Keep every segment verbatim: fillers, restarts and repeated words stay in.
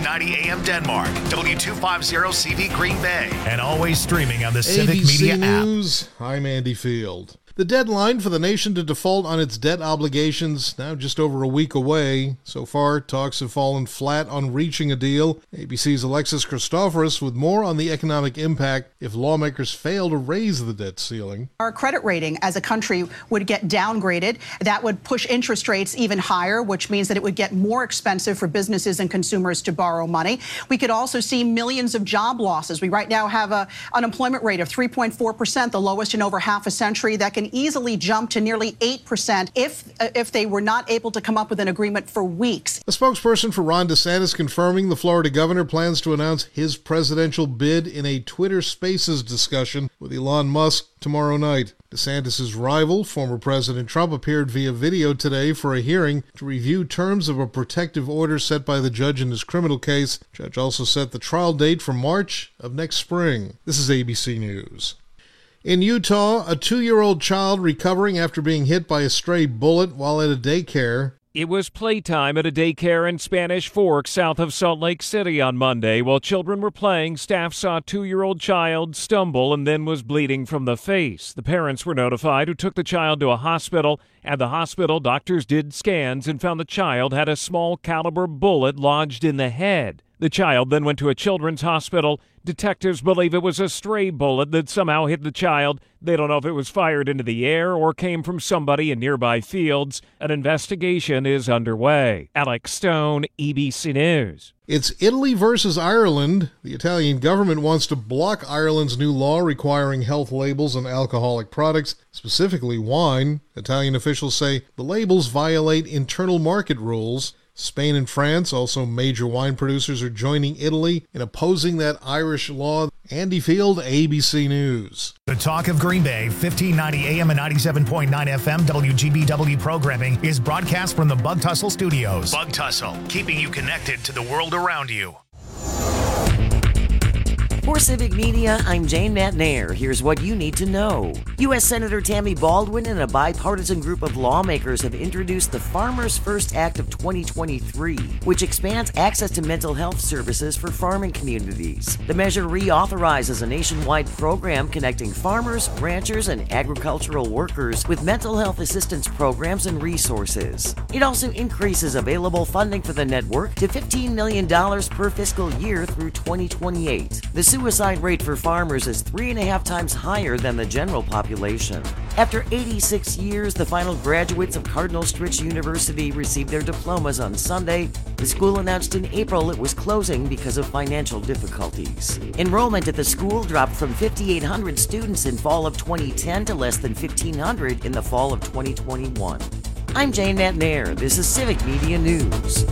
fifteen ninety A M Denmark, W two fifty C V Green Bay, and always streaming on the Civic A B C Media app. News, I'm Andy Field. The deadline for the nation to default on its debt obligations now just over a week away. So far, talks have fallen flat on reaching a deal. A B C's Alexis Christoforous with more on the economic impact if lawmakers fail to raise the debt ceiling. Our credit rating as a country would get downgraded. That would push interest rates even higher, which means that it would get more expensive for businesses and consumers to borrow money. We could also see millions of job losses. We right now have an unemployment rate of three point four percent, the lowest in over half a century. That can easily jump to nearly eight percent if uh, if they were not able to come up with an agreement for weeks. A spokesperson for Ron DeSantis confirming the Florida governor plans to announce his presidential bid in a Twitter Spaces discussion with Elon Musk tomorrow night. DeSantis' rival, former President Trump, appeared via video today for a hearing to review terms of a protective order set by the judge in his criminal case. The judge also set the trial date for March of next spring. This is A B C News. In Utah, a two-year-old child recovering after being hit by a stray bullet while at a daycare. It was playtime at a daycare in Spanish Fork, south of Salt Lake City on Monday. While children were playing, staff saw a two-year-old child stumble and then was bleeding from the face. The parents were notified, who took the child to a hospital. At the hospital, doctors did scans and found the child had a small caliber bullet lodged in the head. The child then went to a children's hospital. Detectives believe it was a stray bullet that somehow hit the child. They don't know if it was fired into the air or came from somebody in nearby fields. An investigation is underway. Alex Stone, A B C News. It's Italy versus Ireland. The Italian government wants to block Ireland's new law requiring health labels on alcoholic products, specifically wine. Italian officials say the labels violate internal market rules. Spain and France, also major wine producers, are joining Italy in opposing that Irish law. Andy Field, A B C News. The Talk of Green Bay, fifteen ninety A M and ninety-seven point nine F M W G B W programming is broadcast from the Bug Tussle Studios. Bug Tussle, keeping you connected to the world around you. For Civic Media, I'm Jane McNair. Here's what you need to know. U S Senator Tammy Baldwin and a bipartisan group of lawmakers have introduced the Farmers First Act of twenty twenty-three, which expands access to mental health services for farming communities. The measure reauthorizes a nationwide program connecting farmers, ranchers, and agricultural workers with mental health assistance programs and resources. It also increases available funding for the network to fifteen million dollars per fiscal year through twenty twenty-eight. The suicide rate for farmers is three and a half times higher than the general population. After eighty-six years, the final graduates of Cardinal Stritch University received their diplomas on Sunday. The school announced in April it was closing because of financial difficulties. Enrollment at the school dropped from fifty-eight hundred students in fall of twenty ten to less than fifteen hundred in the fall of twenty twenty-one. I'm Jane McNair. This is Civic Media News.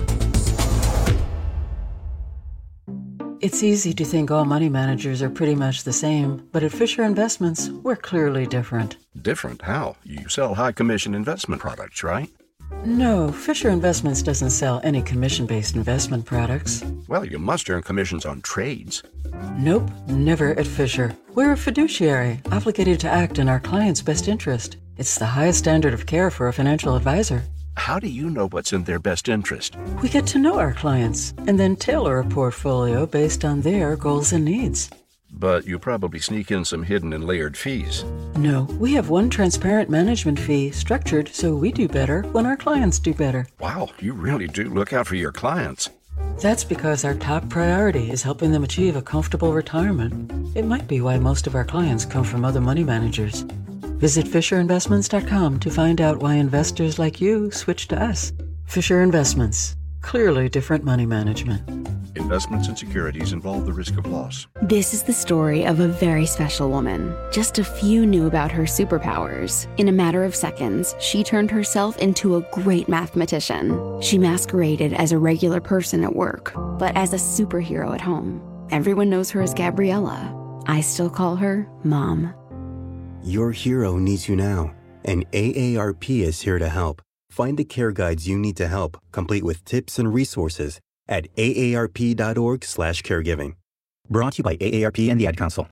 It's easy to think all money managers are pretty much the same, but at Fisher Investments, we're clearly different. Different? How? You sell high-commission investment products, right? No, Fisher Investments doesn't sell any commission-based investment products. Well, you must earn commissions on trades. Nope, never at Fisher. We're a fiduciary, obligated to act in our client's best interest. It's the highest standard of care for a financial advisor. How do you know what's in their best interest? We get to know our clients and then tailor a portfolio based on their goals and needs. But you probably sneak in some hidden and layered fees. No, we have one transparent management fee structured so we do better when our clients do better. Wow, you really do look out for your clients. That's because our top priority is helping them achieve a comfortable retirement. It might be why most of our clients come from other money managers. Visit Fisher Investments dot com to find out why investors like you switch to us. Fisher Investments. Clearly different money management. Investments and securities involve the risk of loss. This is the story of a very special woman. Just a few knew about her superpowers. In a matter of seconds, she turned herself into a great mathematician. She masqueraded as a regular person at work, but as a superhero at home. Everyone knows her as Gabriella. I still call her Mom. Your hero needs you now, and A A R P is here to help. Find the care guides you need to help, complete with tips and resources at A A R P dot org slash caregiving. Brought to you by A A R P and the Ad Council. You know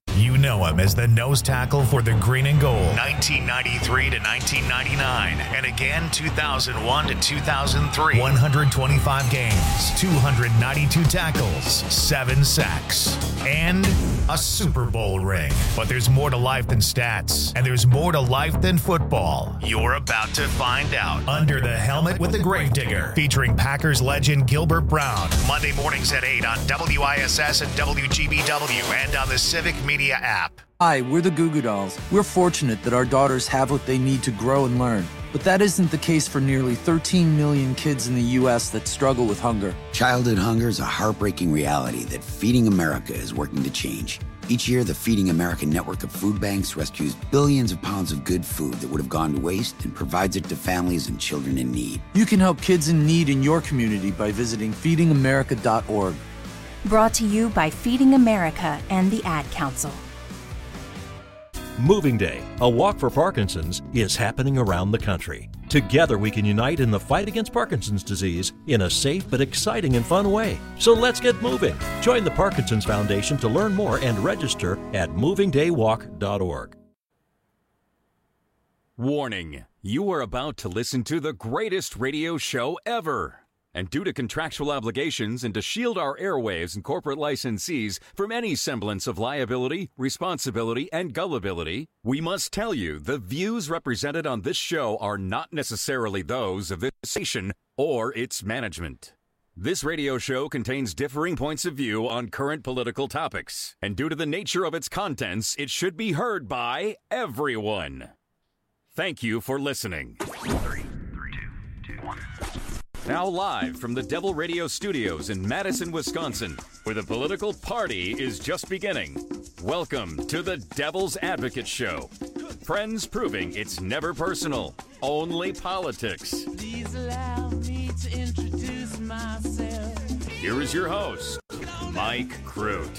know him as the nose tackle for the green and gold, nineteen ninety-three to nineteen ninety-nine, and again two thousand one to two thousand three. one hundred twenty-five games, two hundred ninety-two tackles, seven sacks, and a Super Bowl ring. But there's more to life than stats, and there's more to life than football. You're about to find out. Under the Helmet with the Gravedigger, featuring Packers legend Gilbert Brown. Monday mornings at eight on W I S S and W G B W and on the Civic Media app. Hi, we're the Goo Goo Dolls. We're fortunate that our daughters have what they need to grow and learn. But that isn't the case for nearly thirteen million kids in the U S that struggle with hunger. Childhood hunger is a heartbreaking reality that Feeding America is working to change. Each year, the Feeding America network of food banks rescues billions of pounds of good food that would have gone to waste and provides it to families and children in need. You can help kids in need in your community by visiting feeding america dot org. Brought to you by Feeding America and the Ad Council. Moving Day, a walk for Parkinson's, is happening around the country. Together we can unite in the fight against Parkinson's disease in a safe but exciting and fun way. So let's get moving. Join the Parkinson's Foundation to learn more and register at moving day walk dot org. Warning, you are about to listen to the greatest radio show ever. And due to contractual obligations and to shield our airwaves and corporate licensees from any semblance of liability, responsibility, and gullibility, we must tell you the views represented on this show are not necessarily those of this station or its management. This radio show contains differing points of view on current political topics, and due to the nature of its contents, it should be heard by everyone. Thank you for listening. Three, three, two, two, one. Now live from the Devil Radio Studios in Madison, Wisconsin, where the political party is just beginning. Welcome to the Devil's Advocate Show. Friends proving it's never personal, only politics. Please allow me to introduce myself. Here is your host, Mike Crute.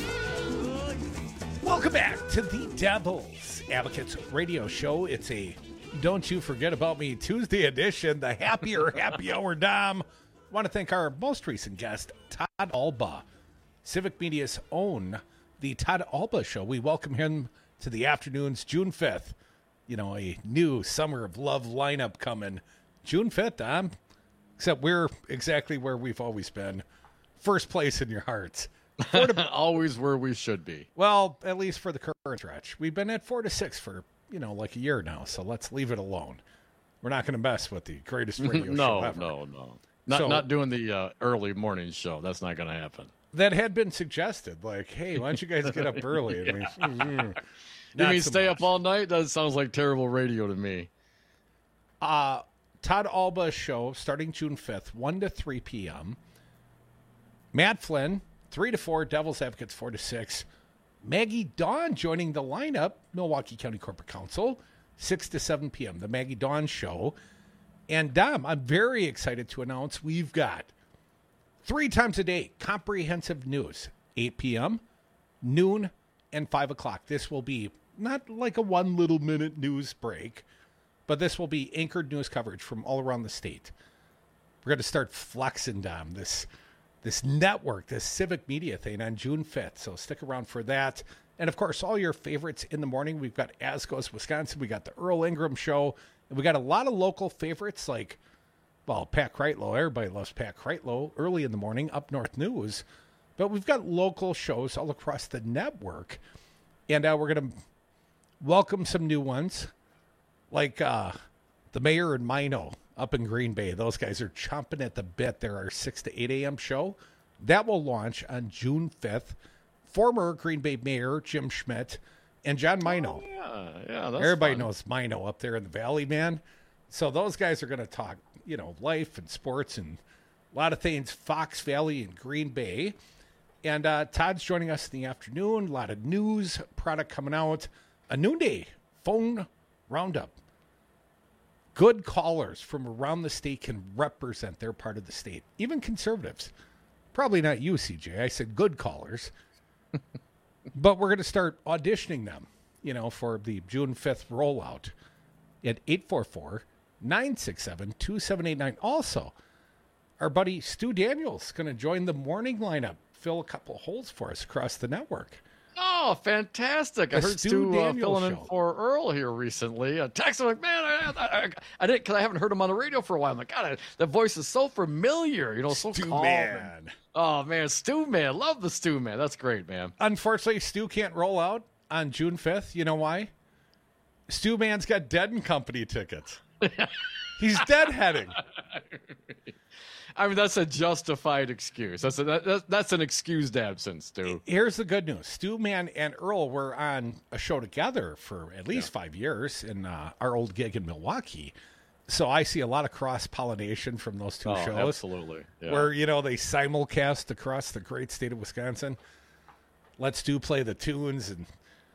Welcome back to the Devil's Advocates Radio Show. It's a Don't You Forget About Me Tuesday edition, the happier happy hour Dom. I want to thank our most recent guest, Todd Alba, Civic Media's own, the Todd Alba Show. We welcome him to the afternoons, June fifth. You know, a new Summer of Love lineup coming. June fifth, Dom. Except we're exactly where we've always been. First place in your hearts. To, always where we should be. Well, at least for the current stretch. We've been at four to six for you know, like a year now, so let's leave it alone. We're not going to mess with the greatest radio no, show ever. No, no, no. Not, so, not doing the uh, early morning show. That's not going to happen. That had been suggested. Like, hey, why don't you guys get up early? yeah. I mean, mm, you mean so stay much. up all night? That sounds like terrible radio to me. Uh, Todd Alba Show, starting June fifth, one to three p.m. Matt Flynn, three to four. Devil's Advocates, four to six. Maggie Dawn joining the lineup, Milwaukee County Corporate Council, six to seven p.m., the Maggie Dawn Show. And Dom, I'm very excited to announce we've got three times a day comprehensive news, eight p.m., noon, and five o'clock. This will be not like a one little minute news break, but this will be anchored news coverage from all around the state. We're going to start flexing, Dom, this this network, this civic media thing on June fifth. So stick around for that. And, of course, all your favorites in the morning. We've got As Goes Wisconsin. We got the Earl Ingram Show. And we got a lot of local favorites like, well, Pat Kreitlow. Everybody loves Pat Kreitlow early in the morning, Up North News. But we've got local shows all across the network. And uh, we're going to welcome some new ones like uh, the Mayor and Mino up in Green Bay. Those guys are chomping at the bit. They're our six to eight a.m. show. That will launch on June fifth. Former Green Bay Mayor Jim Schmidt and John Mino. Oh, yeah, yeah, that's Everybody fun. knows Mino up there in the valley, man. So those guys are going to talk, you know, life and sports and a lot of things, Fox Valley and Green Bay. And uh, Todd's joining us in the afternoon. A lot of news, product coming out. A noonday phone roundup. Good callers from around the state can represent their part of the state, even conservatives. Probably not you, C J. I said good callers. But we're going to start auditioning them, you know, for the June fifth rollout at eight four four, nine six seven, two seven eight nine. Also, our buddy Stu Daniels is going to join the morning lineup, fill a couple of holes for us across the network. Oh, fantastic! The I heard Stu Stu, uh, Daniels filling in show. for Earl here recently. I texted him like, man, I, I, I, I didn't because I haven't heard him on the radio for a while. I'm like, God, I, that voice is so familiar. You know, so Stu calm. Man. and- oh man, Stu Man, love the Stu Man. That's great, man. Unfortunately, Stu can't roll out on June fifth. You know why? Stu Man's got Dead and Company tickets. He's deadheading. I mean, that's a justified excuse. That's a, that, that, that's an excused absence, Stu. Here's the good news. Stu Man and Earl were on a show together for at least yeah. five years in uh, our old gig in Milwaukee. So I see a lot of cross-pollination from those two oh, shows. Absolutely. Yeah. Where, you know, they simulcast across the great state of Wisconsin. Let Stu play the tunes and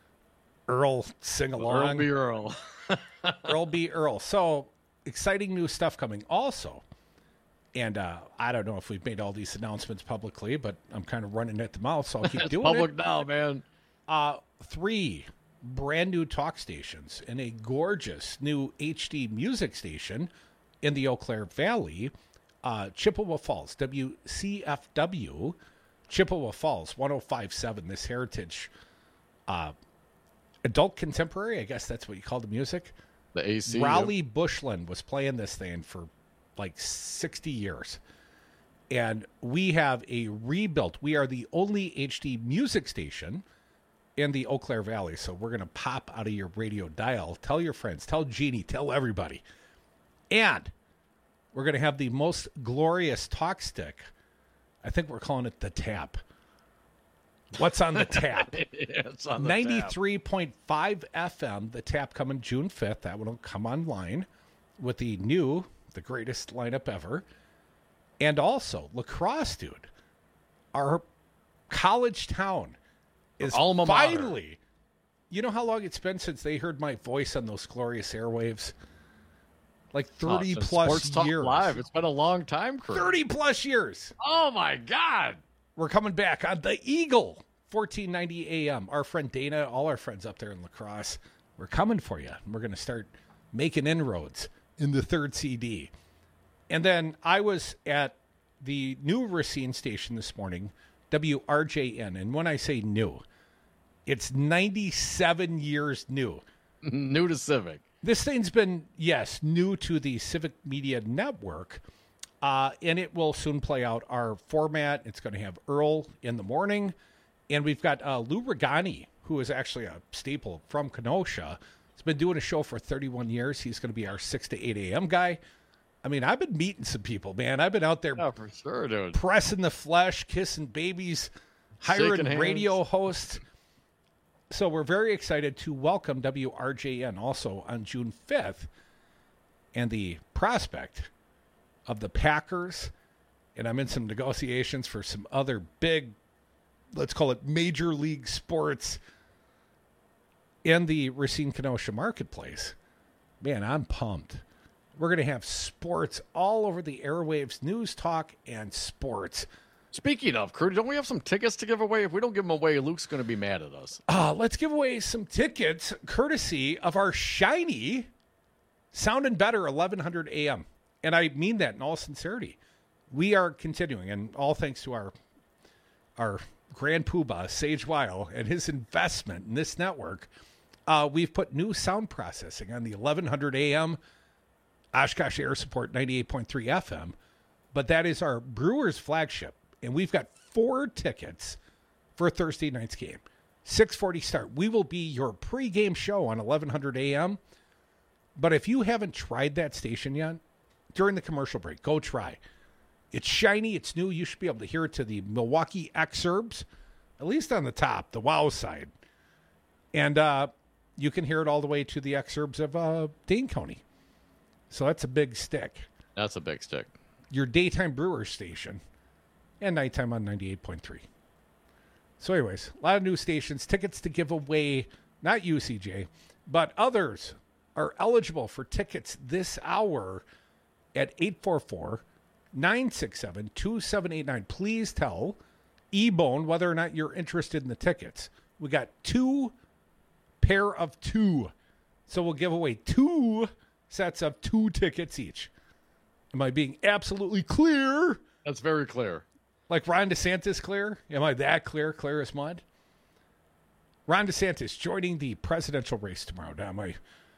Earl sing along. Earl be Earl. Earl be Earl. So exciting new stuff coming also. And uh, I don't know if we've made all these announcements publicly, but I'm kind of running at the mouth, so I'll keep doing public it. Public now, man. Uh, three brand new talk stations and a gorgeous new H D music station in the Eau Claire Valley. Uh, Chippewa Falls, W C F W, Chippewa Falls, one oh five point seven, this heritage uh, adult contemporary, I guess that's what you call the music. The A C. Raleigh yep. Bushland was playing this thing for like sixty years. And we have a rebuilt, we are the only H D music station in the Eau Claire Valley. So we're going to pop out of your radio dial. Tell your friends, tell Jeannie, tell everybody. And we're going to have the most glorious talk stick. I think we're calling it the Tap. What's on the Tap? yeah, it's on the ninety-three point five F M, the Tap coming June fifth. That one will come online with the new, the greatest lineup ever. And also, lacrosse, dude. Our college town is Alma mater. finally, you know how long it's been since they heard my voice on those glorious airwaves? Like thirty oh, plus Sports Talk years. Live. It's been a long time, Chris. thirty plus years. Oh my God. We're coming back on the Eagle, fourteen ninety A M. Our friend Dana, all our friends up there in lacrosse, we're coming for you. We're going to start making inroads in the third C D. And then I was at the new Racine station this morning, W R J N. And when I say new, it's ninety-seven years new. New to Civic. This thing's been, yes, new to the Civic Media Network. Uh, and it will soon play out our format. It's going to have Earl in the morning. And we've got uh, Lou Regani, who is actually a staple from Kenosha. He's been doing a show for thirty-one years. He's going to be our six to eight A M guy. I mean, I've been meeting some people, man. I've been out there oh, for sure, dude. pressing the flesh, kissing babies, hiring radio hosts. So we're very excited to welcome W R J N also on June fifth. And the prospect of the Packers, and I'm in some negotiations for some other big, let's call it major league sports in the Racine Kenosha marketplace. Man, I'm pumped. We're going to have sports all over the airwaves, news, talk, and sports. Speaking of, Kurt, don't we have some tickets to give away? If we don't give them away, Luke's going to be mad at us. Uh, let's give away some tickets courtesy of our shiny Sounding Better eleven hundred A M. And I mean that in all sincerity. We are continuing, and all thanks to our our grand poobah, Sage Weil, and his investment in this network, uh, we've put new sound processing on the eleven hundred A M, Oshkosh Air Support ninety-eight point three F M. But that is our Brewers flagship. And we've got four tickets for Thursday night's game. six forty start. We will be your pregame show on eleven hundred A M. But if you haven't tried that station yet, during the commercial break, go try. It's shiny. It's new. You should be able to hear it to the Milwaukee exurbs, at least on the top, the wow side. And uh, you can hear it all the way to the exurbs of uh, Dane County. So that's a big stick. That's a big stick. Your daytime Brewers station. And nighttime on ninety-eight point three. So anyways, a lot of new stations, tickets to give away, not you, C J, but others are eligible for tickets this hour at eight four four, nine six seven, two seven eight nine. Please tell E-Bone whether or not you're interested in the tickets. We got two pair of two. So we'll give away two sets of two tickets each. Am I being absolutely clear? That's very clear. Like Ron DeSantis clear? Am I that clear? Clear as mud? Ron DeSantis joining the presidential race tomorrow. Now, my,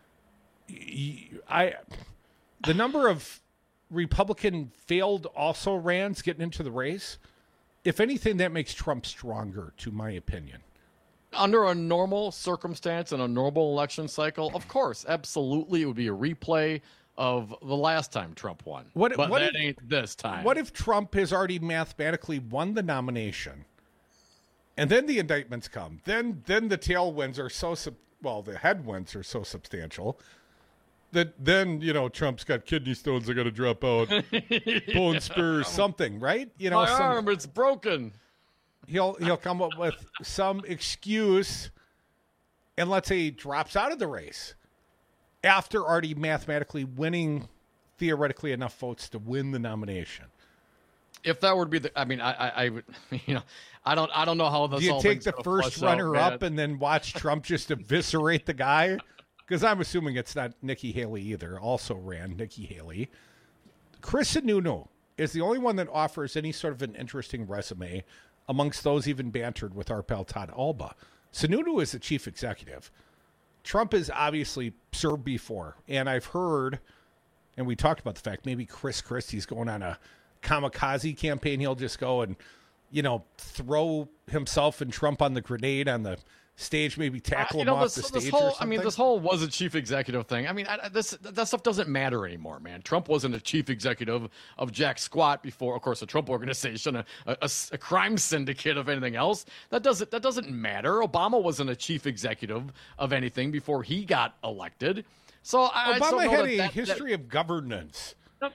I, the number of Republican failed also-rans getting into the race, if anything, that makes Trump stronger, to my opinion. Under a normal circumstance and a normal election cycle, of course, absolutely, it would be a replay of the last time Trump won. What, but what that if, ain't this time. What if Trump has already mathematically won the nomination, and then the indictments come? Then, then the tailwinds are so sub- well, the headwinds are so substantial that then, you know, Trump's got kidney stones. I got to drop out, bone spurs, something, right? You know, my some, arm, it's broken. He'll he'll come up with some excuse, and let's say he drops out of the race after already mathematically winning, theoretically enough votes to win the nomination. If that would be the, I mean, I, I, I would, you know, I don't, I don't know how this. Do you all take the first runner out, up and then watch Trump just eviscerate the guy? Because I'm assuming it's not Nikki Haley either. Also ran Nikki Haley. Chris Sununu is the only one that offers any sort of an interesting resume amongst those even bantered with our pal Todd Alba. Sununu is the chief executive. Trump has obviously served before, and I've heard, and we talked about the fact maybe Chris Christie's going on a kamikaze campaign. He'll just go and, you know, throw himself and Trump on the grenade on the stage, maybe tackle uh, you him know, off this, the this stage whole, or something. I mean, this whole was a chief executive thing. I mean, I, this that stuff doesn't matter anymore, man. Trump wasn't a chief executive of Jack Squat before, of course, the Trump Organization, a, a, a crime syndicate of anything else. That doesn't that doesn't matter. Obama wasn't a chief executive of anything before he got elected. So I, Obama I still know had that, a that, history that, of governance.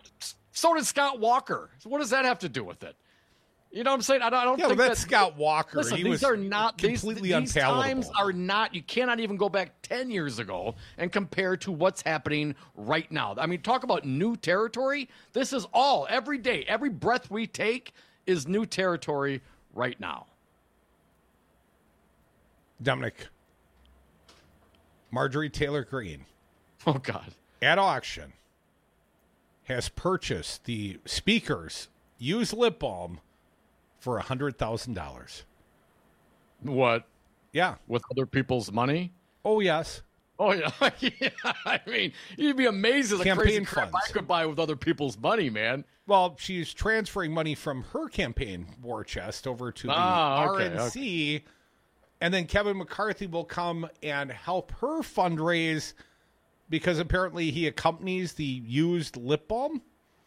So did Scott Walker. So what does that have to do with it? You know what I'm saying? I don't, I don't yeah, think well, that's that, Scott Walker. Listen, he these was are not completely these, these unpalatable. times are not. You cannot even go back ten years ago and compare to what's happening right now. I mean, talk about new territory. This is all every day, every breath we take is new territory right now. Dominic, Marjorie Taylor Greene. Oh God! At auction, has purchased the speaker's used lip balm for a hundred thousand dollars. What? Yeah, with other people's money. Oh yes. Oh yeah. yeah. I mean, you'd be amazed at the Campaign crazy crap funds. I could buy with other people's money, man. Well, she's transferring money from her campaign war chest over to the ah, okay, R N C, okay. and then Kevin McCarthy will come and help her fundraise because apparently he accompanies the used lip balm.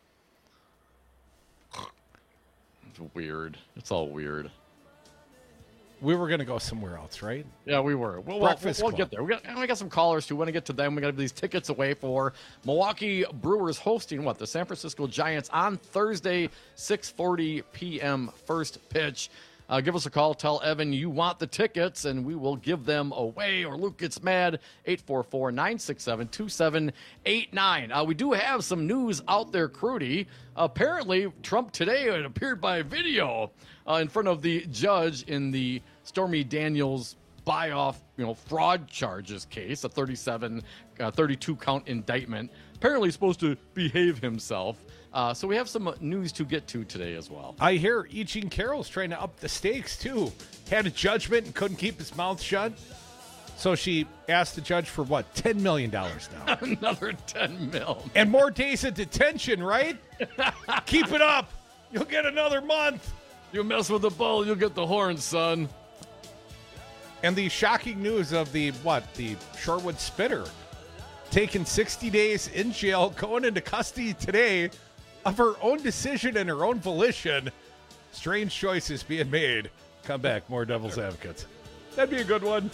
It's weird. It's all weird. We were going to go somewhere else, right? Yeah, we were. Well, Breakfast we'll, we'll Club. get there. We got, we got some callers too. We want to get to them. We got to give these tickets away for Milwaukee Brewers hosting what? The San Francisco Giants on Thursday, six forty p.m. first pitch. Uh, give us a call. Tell Evan you want the tickets, and we will give them away. Or Luke gets mad. eight four four, nine six seven, two seven eight nine. Uh, we do have some news out there, Crudy. Apparently, Trump today had appeared by video uh, in front of the judge in the Stormy Daniels buy-off, you know, fraud charges case, a thirty-seven, uh, thirty-two count indictment. Apparently supposed to behave himself. Uh, so we have some news to get to today as well. I hear E. Jean Carroll's trying to up the stakes, too. Had a judgment and couldn't keep his mouth shut. So she asked the judge for, what, ten million dollars now? Another ten mil. And more days of detention, right? Keep it up. You'll get another month. You mess with the bull, you'll get the horn, son. And the shocking news of the, what, the Shorewood Spitter taking sixty days in jail, going into custody today of her own decision and her own volition. Strange choices being made. Come back, more Devil's Advocates. That'd be a good one.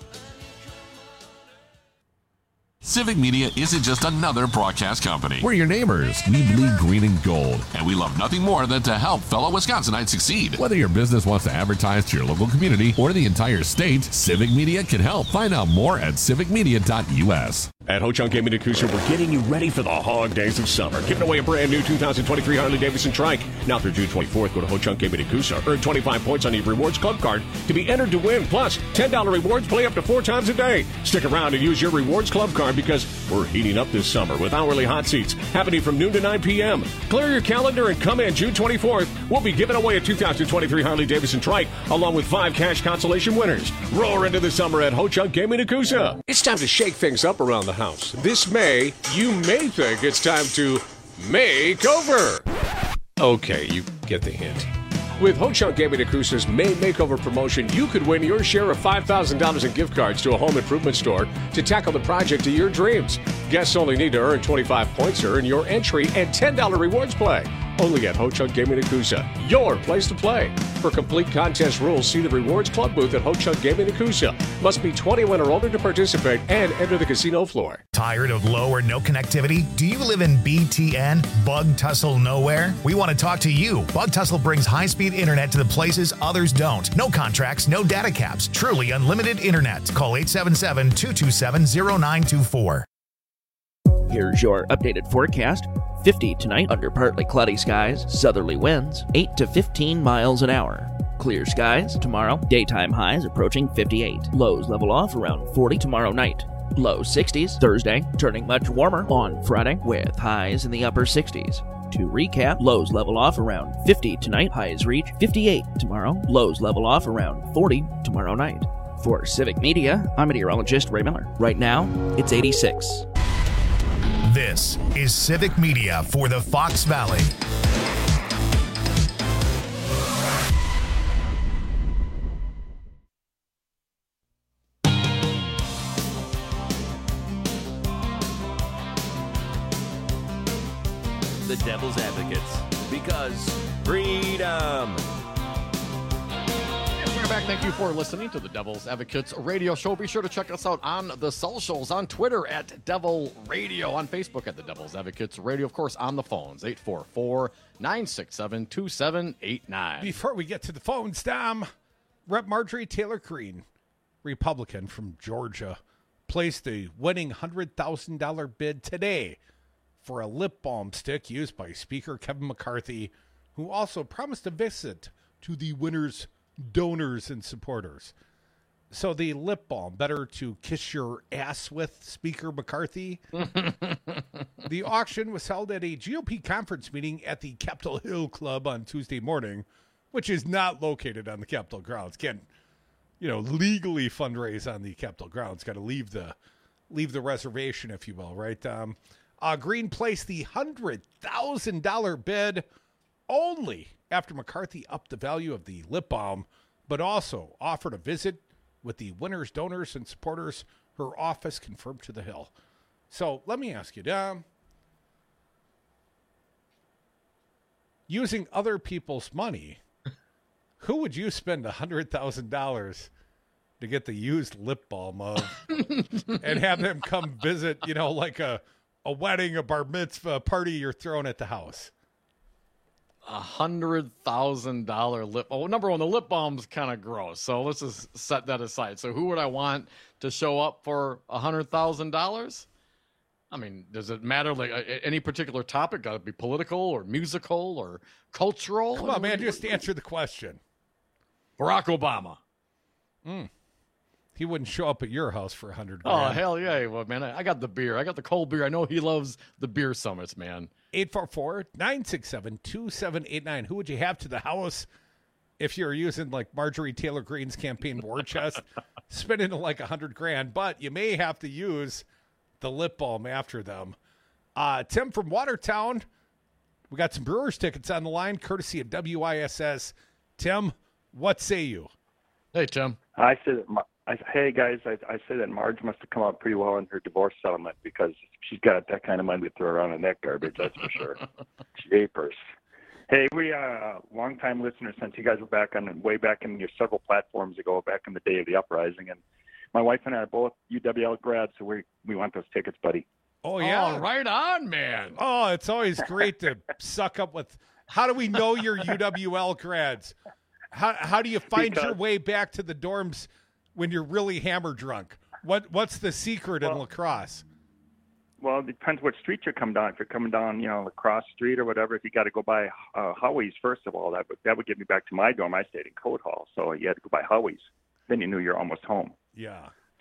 Civic Media isn't just another broadcast company. We're your neighbors. We bleed green and gold. And we love nothing more than to help fellow Wisconsinites succeed. Whether your business wants to advertise to your local community or the entire state, Civic Media can help. Find out more at civic media dot u s. At Ho-Chunk Gaming and Coosa, we're getting you ready for the hog days of summer. Giving away a brand new two thousand twenty-three Harley-Davidson Trike. Now through June twenty-fourth, go to Ho-Chunk Gaming and Coosa. Earn twenty-five points on your Rewards Club card to be entered to win. Plus, ten dollars rewards play up to four times a day. Stick around and use your Rewards Club card because We're heating up this summer with hourly hot seats happening from noon to nine p.m. Clear your calendar and come in June twenty-fourth. We'll be giving away a two thousand twenty-three Harley-Davidson Trike along with five cash consolation winners. Roar into the summer at Ho Chunk Gaming in Coosa. It's time to shake things up around the house. This May, you may think it's time to make over. Okay, you get the hint. With Ho Chunk Gaming in Coosa's May Makeover promotion, you could win your share of five thousand dollars in gift cards to a home improvement store to tackle the project of your dreams. Guests only need to earn twenty-five points to earn your entry and ten dollars rewards play. Only at Ho Chunk Gaming in Coosa, your place to play. For complete contest rules, see the Rewards Club booth at Ho Chunk Gaming in Coosa. Must be twenty-one or older to participate and enter the casino floor. Tired of low or no connectivity? Do you live in B T N? Bug Tussle Nowhere? We want to talk to you. Bug Tussle brings high-speed internet to the places others don't. No contracts, no data caps. Truly unlimited internet. Call eight seven seven, two two seven, zero nine two four. Here's your updated forecast. fifty tonight under partly cloudy skies, southerly winds, eight to fifteen miles an hour. Clear skies tomorrow, daytime highs approaching fifty-eight. Lows level off around forty tomorrow night. Low sixties Thursday, turning much warmer on Friday with highs in the upper sixties. To recap, lows level off around fifty tonight, highs reach fifty-eight tomorrow, lows level off around forty tomorrow night. For Civic Media, I'm meteorologist Ray Miller. Right now, it's eighty-six. This is Civic Media for the Fox Valley. The Devil's Advocates, because freedom. We're back. Thank you for listening to the Devil's Advocates radio show. Be sure to check us out on the socials, on Twitter at Devil Radio, on Facebook at the Devil's Advocates Radio, of course, on the phones, eight four four, nine six seven, two seven eight nine. Before we get to the phones, Dom, Rep Marjorie Taylor Greene, Republican from Georgia, placed a winning one hundred thousand dollars bid today for a lip balm stick used by Speaker Kevin McCarthy, who also promised a visit to the winner's donors and supporters. So the lip balm, better to kiss your ass with, Speaker McCarthy. The auction was held at a G O P conference meeting at the Capitol Hill Club on Tuesday morning, which is not located on the Capitol grounds. Can't, you know, legally fundraise on the Capitol grounds. Got to leave the leave the reservation, if you will, right? Um, uh, Greene placed the one hundred thousand dollars bid only after McCarthy upped the value of the lip balm, but also offered a visit with the winners, donors, and supporters. Her office confirmed to the Hill. So let me ask you, Dom, using other people's money, who would you spend one hundred thousand dollars to get the used lip balm of and have them come visit, you know, like a, a wedding, a bar mitzvah, a party you're throwing at the house? A hundred thousand dollar lip. Oh, number one, the lip balm's kind of gross. So let's just set that aside. So who would I want to show up for a hundred thousand dollars? I mean, does it matter? Like uh, any particular topic? Got to be political or musical or cultural? Come on, man, just answer the question. Barack Obama. Mm. He wouldn't show up at your house for a hundred. Oh hell yeah, well, man, I, I got the beer. I got the cold beer. I know he loves the beer summits, man. eight four four, nine six seven, two seven eight nine. Who would you have to the house if you're using like Marjorie Taylor Greene's campaign war chest, spending like a hundred grand? But you may have to use the lip balm after them. Uh, Tim from Watertown, we got some Brewers tickets on the line, courtesy of W I S S. Tim, what say you? Hey, Tim. I said that. My- I, hey guys, I, I say that Marge must have come out pretty well in her divorce settlement because she's got that kind of money to throw around in that garbage, that's for sure. Japers. Hey, we are uh, long-time listeners since you guys were back on way back in your several platforms ago, back in the day of the uprising, and my wife and I are both U W L grads, so we we want those tickets, buddy. Oh yeah, oh, right on, man. Oh, it's always great to suck up with. How do we know you're U W L grads? How how do you find because, your way back to the dorms when you're really hammer drunk? What what's the secret well, in lacrosse? Well, it depends what street you come down. If you're coming down, you know, Lacrosse Street or whatever, if you got to go by uh, Howie's, first of all, that would that would get me back to my dorm. I stayed in Code Hall, so you had to go by Howie's. Then you knew you're almost home. Yeah.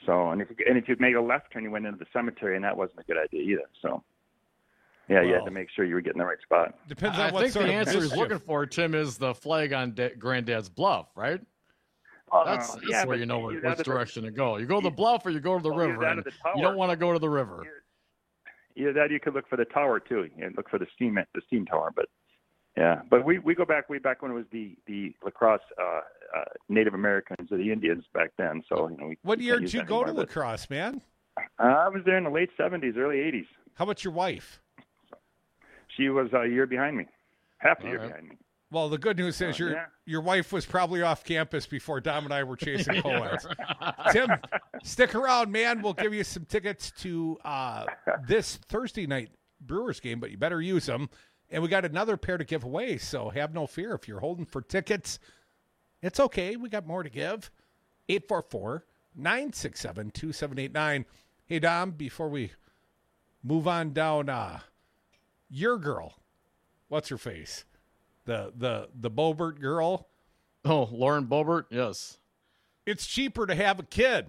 So, and if you, and if you made a left turn, you went into the cemetery, and that wasn't a good idea either. So, yeah, well, you had to make sure you were getting the right spot. Depends I on what think sort the of answer he's mischief. looking for, Tim, is the flag on da- Granddad's Bluff, right? Uh, that's that's yeah, where but you know you which gotta- direction to go. You go to the bluff or you go to the Well, river. either that And or the you tower. don't want to go to the river. Either that, or you could look for the tower too. You know, look for the steam the steam tower. But yeah, but we, we go back way back when it was the the lacrosse uh, uh, Native Americans or the Indians back then. So you know, we, What we year can't did use you that go to anymore, but- lacrosse, man? Uh, I was there in the late seventies, early eighties. How about your wife? She was a year behind me, half a year right. behind me. Well, the good news is Uh, your yeah. your wife was probably off campus before Dom and I were chasing co-eds. Tim, stick around, man. We'll give you some tickets to uh, this Thursday night Brewers game, but you better use them. And we got another pair to give away, so have no fear. If you're holding for tickets, it's okay. We got more to give. eight four four, nine six seven, two seven eight nine. Hey, Dom, before we move on down, uh, your girl, what's her face? The the the Bobert girl. Oh, Lauren Bobert, yes. It's cheaper to have a kid.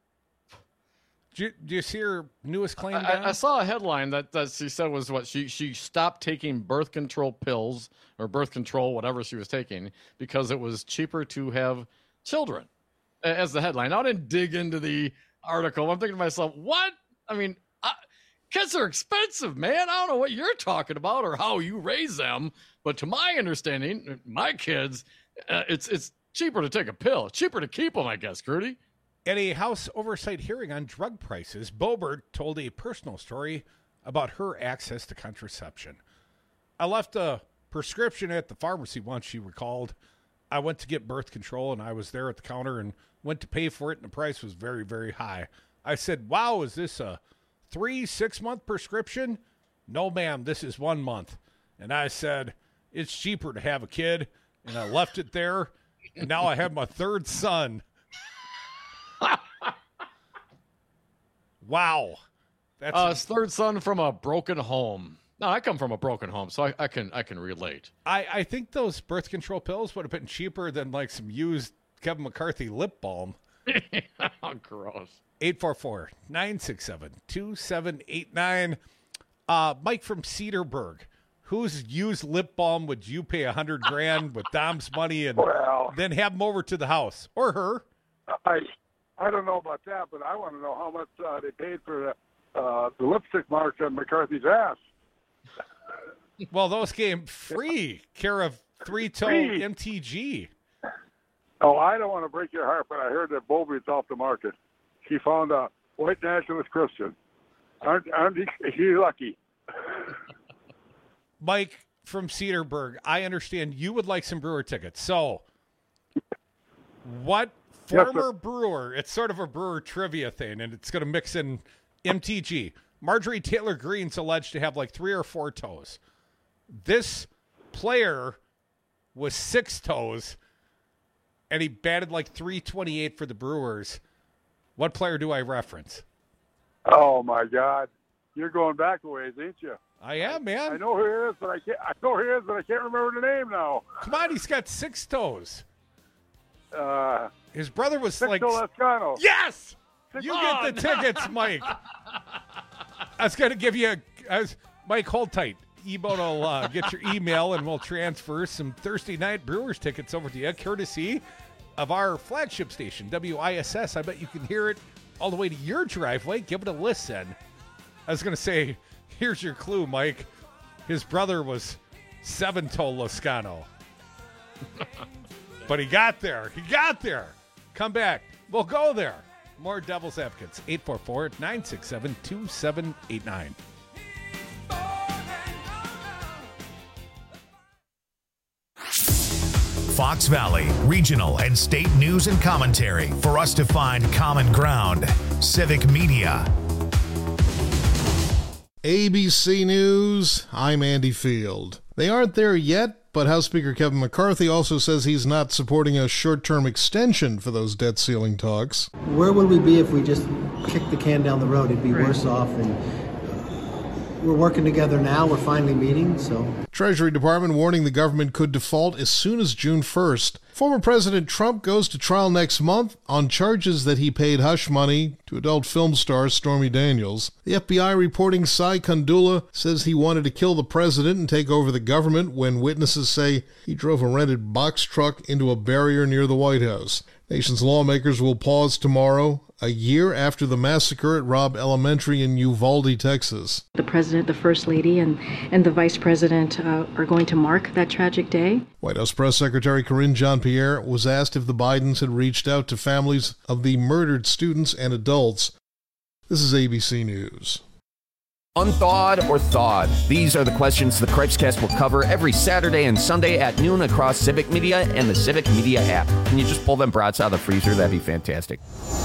Do you, do you see her newest claim? I, down? I, I saw a headline that, that she said was what she she stopped taking birth control pills or birth control, whatever she was taking, because it was cheaper to have children. a- As the headline, I didn't dig into the article. I'm thinking to myself, what? I mean, I, kids are expensive, man. I don't know what you're talking about or how you raise them, but to my understanding, my kids, uh, it's it's cheaper to take a pill, cheaper to keep them, I guess, Grudy. At a House oversight hearing on drug prices, Bobert told a personal story about her access to contraception. I left a prescription at the pharmacy once, she recalled. I went to get birth control, and I was there at the counter and went to pay for it, and the price was very, very high. I said, wow, is this a three, six-month prescription? No, ma'am, this is one month. And I said, it's cheaper to have a kid, and I left it there, and now I have my third son. Wow. That's Uh, his third son from a broken home. No, I come from a broken home, so I, I can I can relate. I, I think those birth control pills would have been cheaper than like some used Kevin McCarthy lip balm. Oh, gross. eight four four, nine six seven, two seven eight nine. Uh, Mike from Cedarburg. Whose used lip balm would you pay a hundred grand with Dom's money and Well- then have him over to the house or her? I I don't know about that, but I want to know how much uh, they paid for the, uh, the lipstick mark on McCarthy's ass. Well, those came free, care of Three Toe Free. M T G. Oh, I don't want to break your heart, but I heard that Bobert's off the market. She found a white nationalist Christian. Aren't aren't he, he lucky? Mike from Cedarburg, I understand you would like some Brewer tickets. So, what Yes, former sir. Brewer, it's sort of a Brewer trivia thing, and it's going to mix in M T G. Marjorie Taylor Greene's alleged to have like three or four toes. This player was six toes, and he batted like three twenty-eight for the Brewers. What player do I reference? Oh my God, you're going back a ways, ain't you? I am, man. I know who he is, but I can't. I know who he is, but I can't remember the name now. Come on, he's got six toes. Uh, His brother was Sixto like, Lascano. yes, you Oh, get the tickets, Mike. I was going to give you a, I was, Mike, hold tight. Ebo will uh, get your email, and we'll transfer some Thursday night Brewers tickets over to you, courtesy of our flagship station, W I S S. I bet you can hear it all the way to your driveway. Give it a listen. I was going to say, here's your clue, Mike. His brother was seven-toe Lascano. But he got there. He got there. Come back. We'll go there. More Devil's Advocates. eight four four, nine six seven, two seven eight nine. Fox Valley, regional and state news and commentary for us to find common ground. Civic Media. A B C News, I'm Andy Field. They aren't there yet, but House Speaker Kevin McCarthy also says he's not supporting a short-term extension for those debt ceiling talks. Where would we be if we just kicked the can down the road? It'd be worse off. And we're working together now. We're finally meeting, so. Treasury Department warning the government could default as soon as June first. Former President Trump goes to trial next month on charges that he paid hush money to adult film star Stormy Daniels. The F B I reporting Cy Kundula says he wanted to kill the president and take over the government when witnesses say he drove a rented box truck into a barrier near the White House. Nation's lawmakers will pause tomorrow, a year after the massacre at Robb Elementary in Uvalde, Texas. The president, the first lady, and, and the vice president uh, are going to mark that tragic day. White House Press Secretary Karine Jean-Pierre was asked if the Bidens had reached out to families of the murdered students and adults. This is A B C News. Unthawed or thawed? These are the questions the Cripescast will cover every Saturday and Sunday at noon across Civic Media and the Civic Media app. Can you just pull them brats out of the freezer? That'd be fantastic.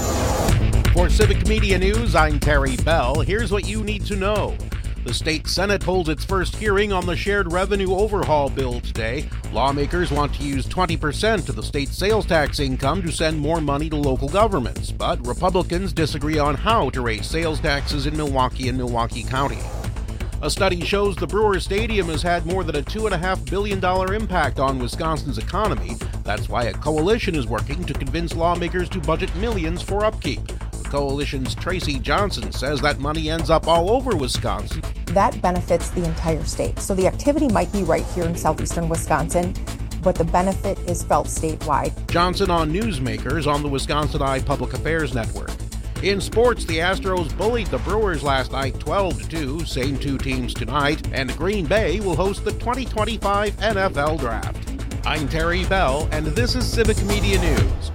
For Civic Media News, I'm Terry Bell. Here's what you need to know. The state Senate holds its first hearing on the shared revenue overhaul bill today. Lawmakers want to use twenty percent of the state sales tax income to send more money to local governments, but Republicans disagree on how to raise sales taxes in Milwaukee and Milwaukee County. A study shows the Brewers Stadium has had more than a two point five billion dollars impact on Wisconsin's economy. That's why a coalition is working to convince lawmakers to budget millions for upkeep. The coalition's Tracy Johnson says that money ends up all over Wisconsin. That benefits the entire state. So the activity might be right here in southeastern Wisconsin, but the benefit is felt statewide. Johnson on Newsmakers on the Wisconsin Eye Public Affairs Network. In sports, the Astros bullied the Brewers last night twelve to two, same two teams tonight, and Green Bay will host the twenty twenty-five N F L Draft. I'm Terry Bell, and this is Civic Media News.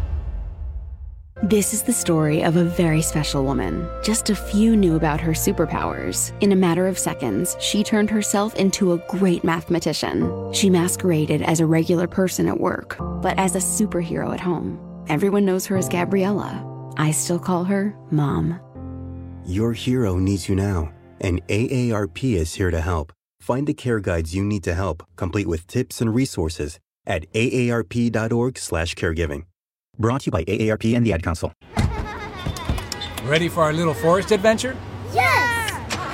This is the story of a very special woman. Just a few knew about her superpowers. In a matter of seconds, she turned herself into a great mathematician. She masqueraded as a regular person at work, but as a superhero at home. Everyone knows her as Gabriella. I still call her Mom. Your hero needs you now, and A A R P is here to help. Find the care guides you need to help, complete with tips and resources at A A R P dot org slash caregiving. Brought to you by A A R P and the Ad Council. Ready for our little forest adventure? Yes!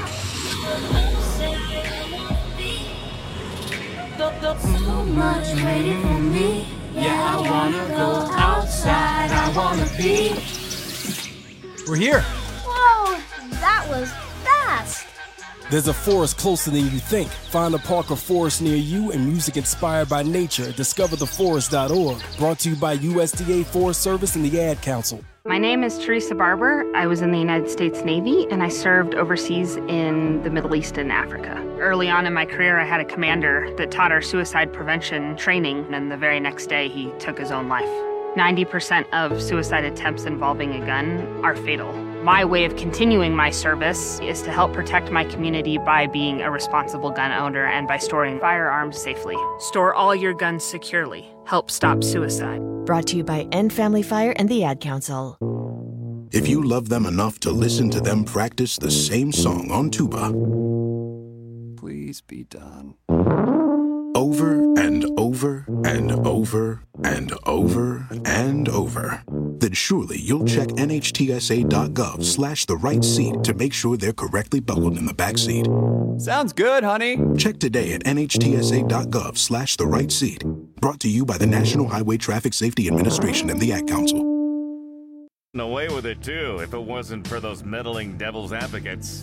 So much waiting for me. Yeah, I wanna go outside. I wanna be. We're here. Whoa, that was fast. There's a forest closer than you think. Find a park or forest near you and music inspired by nature. discover the forest dot org. Brought to you by U S D A Forest Service and the Ad Council. My name is Teresa Barber. I was in the United States Navy, and I served overseas in the Middle East and Africa. Early on in my career, I had a commander that taught our suicide prevention training, and the very next day, he took his own life. ninety percent of suicide attempts involving a gun are fatal. My way of continuing my service is to help protect my community by being a responsible gun owner and by storing firearms safely. Store all your guns securely. Help stop suicide. Brought to you by End Family Fire and the Ad Council. If you love them enough to listen to them practice the same song on tuba, please be done. Over and over and over and over and over, then surely you'll check N H T S A dot gov slash the right seat to make sure they're correctly buckled in the back seat. Sounds good, honey. Check today at N H T S A dot gov slash the right seat. Brought to you by the National Highway Traffic Safety Administration and the Ad Council. Away with it, too, if it wasn't for those meddling devil's advocates.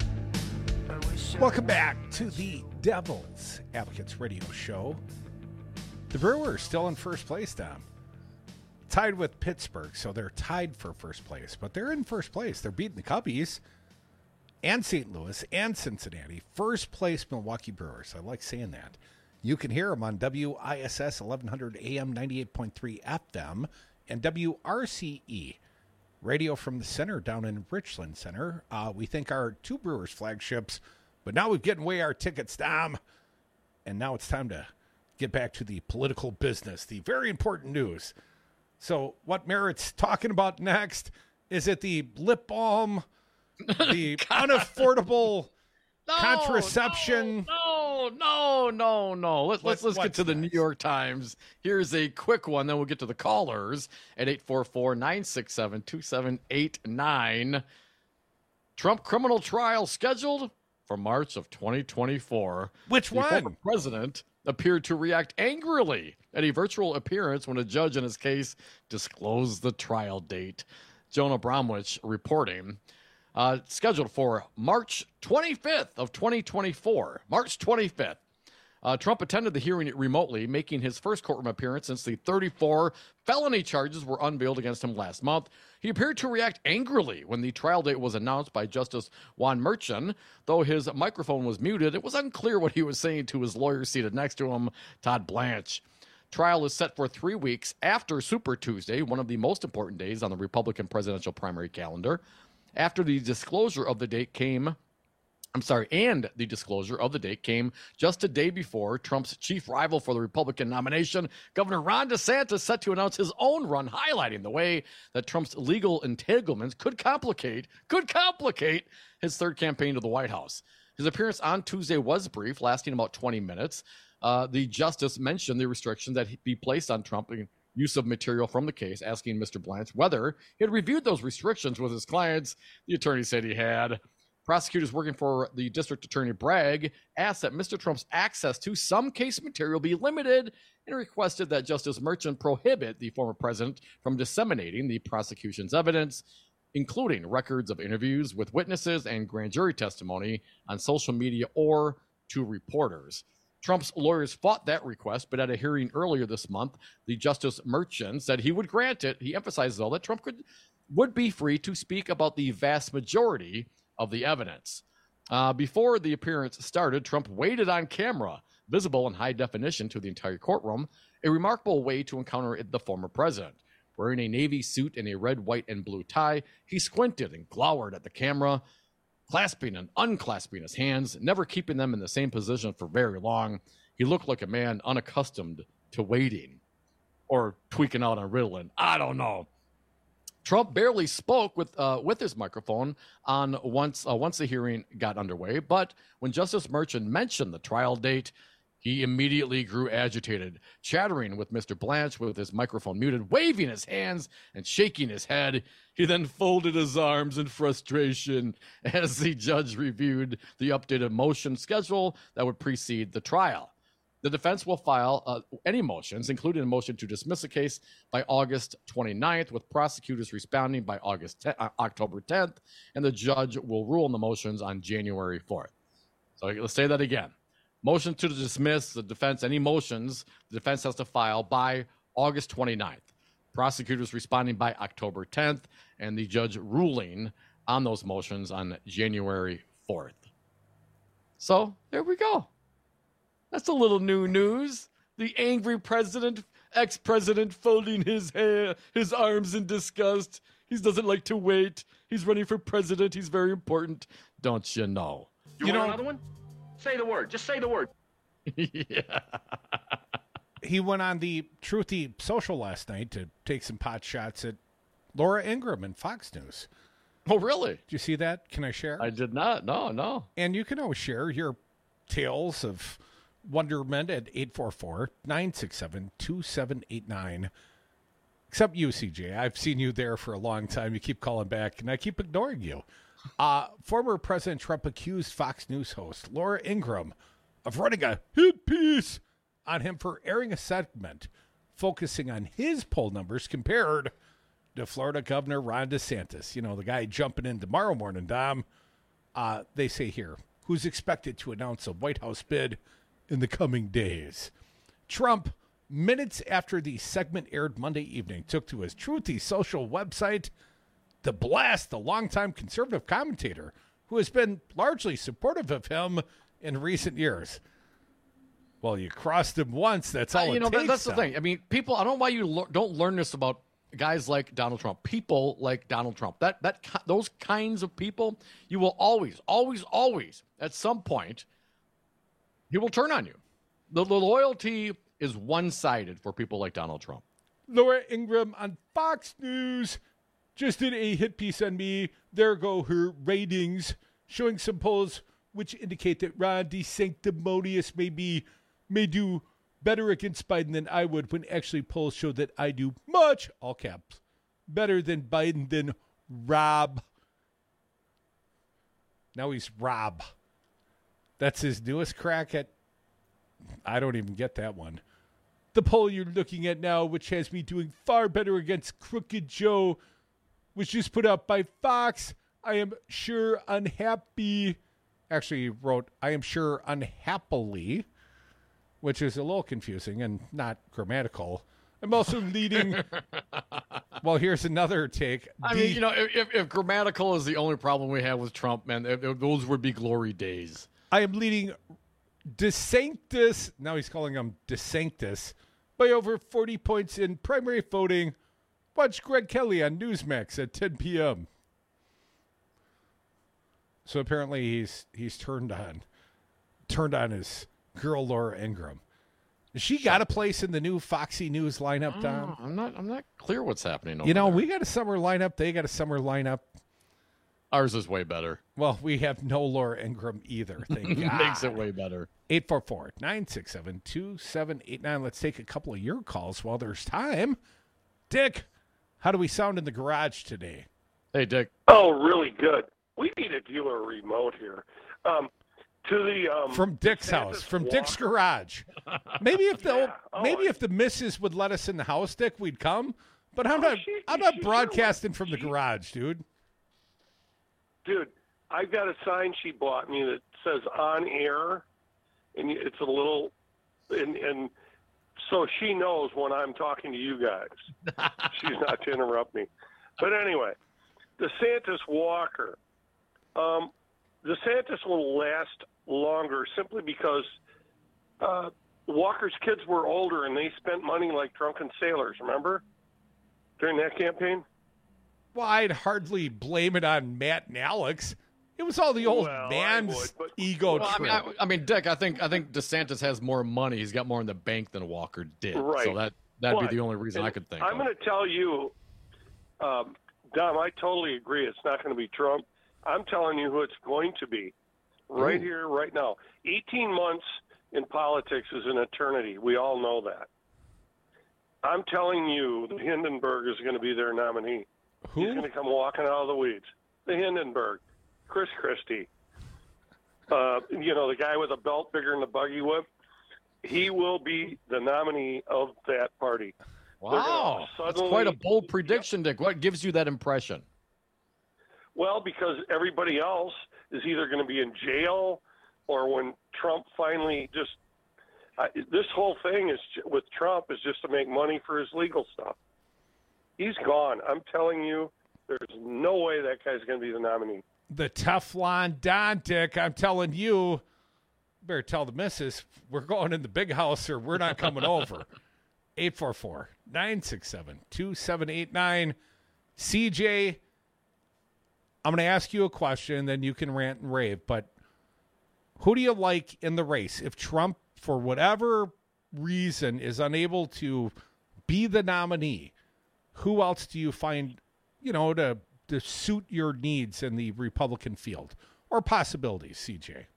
Welcome back to the Devil's Advocates Radio Show. The Brewers still in first place, Tom. Tied with Pittsburgh, so they're tied for first place. But they're in first place. They're beating the Cubbies and Saint Louis and Cincinnati. First place Milwaukee Brewers. I like saying that. You can hear them on W I S S eleven hundred A M ninety-eight point three F M and W R C E. Radio from the center down in Richland Center. Uh, we think our two Brewers flagships, but now we've given away our tickets, Tom. And now it's time to get back to the political business, the very important news. So what Merritt's talking about next, is it the lip balm, the unaffordable no, contraception? No, no, no, no. Let's let's let's get to the New York Times. Here's a quick one, then we'll get to the callers at eight four four, nine six seven, two seven eight nine. Trump criminal trial scheduled from March of twenty twenty-four. Which the one? former president appeared to react angrily at a virtual appearance when a judge in his case disclosed the trial date. Jonah Bromwich reporting. Uh, scheduled for March twenty-fifth of twenty twenty-four. March twenty-fifth. Uh, Trump attended the hearing remotely, making his first courtroom appearance since the thirty-four felony charges were unveiled against him last month. He appeared to react angrily when the trial date was announced by Justice Juan Merchan. Though his microphone was muted, it was unclear what he was saying to his lawyer seated next to him, Todd Blanche. Trial is set for three weeks after Super Tuesday, one of the most important days on the Republican presidential primary calendar. After the disclosure of the date came... I'm sorry, and the disclosure of the date came just a day before Trump's chief rival for the Republican nomination, Governor Ron DeSantis, set to announce his own run, highlighting the way that Trump's legal entanglements could complicate, could complicate his third campaign to the White House. His appearance on Tuesday was brief, lasting about twenty minutes. Uh, the justice mentioned the restriction that be placed on Trump in use of material from the case, asking Mister Blanche whether he had reviewed those restrictions with his clients. The attorney said he had. Prosecutors working for the district attorney Bragg asked that Mister Trump's access to some case material be limited and requested that Justice Merchan prohibit the former president from disseminating the prosecution's evidence, including records of interviews with witnesses and grand jury testimony on social media or to reporters. Trump's lawyers fought that request, but at a hearing earlier this month, the Justice Merchan said he would grant it. He emphasized, though, that Trump could would be free to speak about the vast majority of the evidence. Uh, before the appearance started, Trump waited on camera, visible in high definition to the entire courtroom, a remarkable way to encounter the former president. Wearing a navy suit and a red, white, and blue tie, he squinted and glowered at the camera, clasping and unclasping his hands, never keeping them in the same position for very long. He looked like a man unaccustomed to waiting or tweaking out on Ritalin. I don't know. Trump barely spoke with uh, with his microphone on once uh, once the hearing got underway, but when Justice Merchan mentioned the trial date, he immediately grew agitated, chattering with Mister Blanche with his microphone muted, waving his hands and shaking his head. He then folded his arms in frustration as the judge reviewed the updated motion schedule that would precede the trial. The defense will file uh, any motions, including a motion to dismiss the case, by August twenty-ninth, with prosecutors responding by August te- uh, October tenth, and the judge will rule on the motions on January fourth. So let's say that again. Motion to dismiss the defense, any motions the defense has to file by August twenty-ninth. Prosecutors responding by October tenth, and the judge ruling on those motions on January fourth. So there we go. That's a little new news. The angry president, ex-president, folding his hair, his arms in disgust. He doesn't like to wait. He's running for president. He's very important. Don't you know? You, you want know, another one? Say the word. Just say the word. Yeah. He went on the Truthy Social last night to take some pot shots at Laura Ingraham and Fox News. Oh, really? Did you see that? Can I share? I did not. No, no. And you can always share your tales of wonderment at eight four four, nine six seven, two seven eight nine. Except you, C J. I've seen you there for a long time. You keep calling back, and I keep ignoring you. Uh, former President Trump accused Fox News host Laura Ingraham of running a hit piece on him for airing a segment focusing on his poll numbers compared to Florida Governor Ron DeSantis. You know, the guy jumping in tomorrow morning, Dom. Uh, they say here, who's expected to announce a White House bid in the coming days. Trump, minutes after the segment aired Monday evening, took to his Truthy Social website to blast the longtime conservative commentator who has been largely supportive of him in recent years. Well, you crossed him once. That's all uh, you it know, takes. That's the now. thing. I mean, people, I don't know why you le- don't learn this about guys like Donald Trump. People like Donald Trump. That that Those kinds of people, you will always, always, always, at some point, he will turn on you. The, the loyalty is one-sided for people like Donald Trump. Laura Ingraham on Fox News just did a hit piece on me. There go her ratings, showing some polls which indicate that Ron DeSanctimonious may be, may do better against Biden than I would, when actually polls show that I do much, all caps, better than Biden than Rob. Now he's Rob. That's his newest crack at. I don't even get that one. The poll you're looking at now, which has me doing far better against Crooked Joe, was just put up by Fox. I am sure unhappy. Actually, he wrote, I am sure unhappily, which is a little confusing and not grammatical. I'm also leading. Well, here's another take. I The- mean, you know, if, if grammatical is the only problem we have with Trump, man, if- if those would be glory days. I am leading DeSantis, now he's calling him DeSantis, by over forty points in primary voting. Watch Greg Kelly on Newsmax at ten p.m. So apparently he's he's turned on, turned on his girl Laura Ingraham. She got a place in the new Foxy News lineup, Don. Oh, I'm not. I'm not clear what's happening. Over You know, there. we got a summer lineup. They got a summer lineup. Ours is way better. Well, we have no Laura Ingraham either. Thank God. Makes it way better. eight four four, nine six seven, two seven eight nine. Let's take a couple of your calls while there's time. Dick, how do we sound in the garage today? Hey, Dick. Oh, really good. We need a dealer remote here. Um, to the um, From Dick's DeSantis house, from walk- Dick's garage. Maybe if the Yeah. Oh, maybe if the missus would let us in the house, Dick, we'd come. But I'm Oh, not she- I'm not she sure broadcasting from the garage, dude. Dude, I've got a sign she bought me that says on air, and it's a little, and, and so she knows when I'm talking to you guys. She's not to interrupt me. But anyway, DeSantis Walker. Um, DeSantis will last longer simply because uh, Walker's kids were older and they spent money like drunken sailors, remember? During that campaign? Well, I'd hardly blame it on Matt and Alex. It was all the old Well, I man's would, but- ego Well, I trip. mean, I, I mean, Dick. I think I think DeSantis has more money. He's got more in the bank than Walker did. Right. So that that'd But- be the only reason I and could think. I'm of. going to tell you, um, Dom, I totally agree. It's not going to be Trump. I'm telling you who it's going to be right Ooh. here, right now. eighteen months in politics is an eternity. We all know that. I'm telling you, the Hindenburg is going to be their nominee. Who? He's going to come walking out of the weeds. The Hindenburg, Chris Christie. Uh, you know, the guy with a belt bigger than the buggy whip. He will be the nominee of that party. They're gonna Wow, that's suddenly- quite a bold prediction, Dick. What gives you that impression? Well, because everybody else is either going to be in jail or when Trump finally just I, this whole thing is with Trump is just to make money for his legal stuff. He's gone. I'm telling you, there's no way that guy's going to be the nominee. The Teflon Don, Dick, I'm telling you, better tell the missus, we're going in the big house or we're not coming over. eight four four, nine six seven, two seven eight nine. C J, I'm going to ask you a question, then you can rant and rave, but who do you like in the race? If Trump, for whatever reason, is unable to be the nominee, who else do you find, you know, to to suit your needs in the Republican field or possibilities, C J?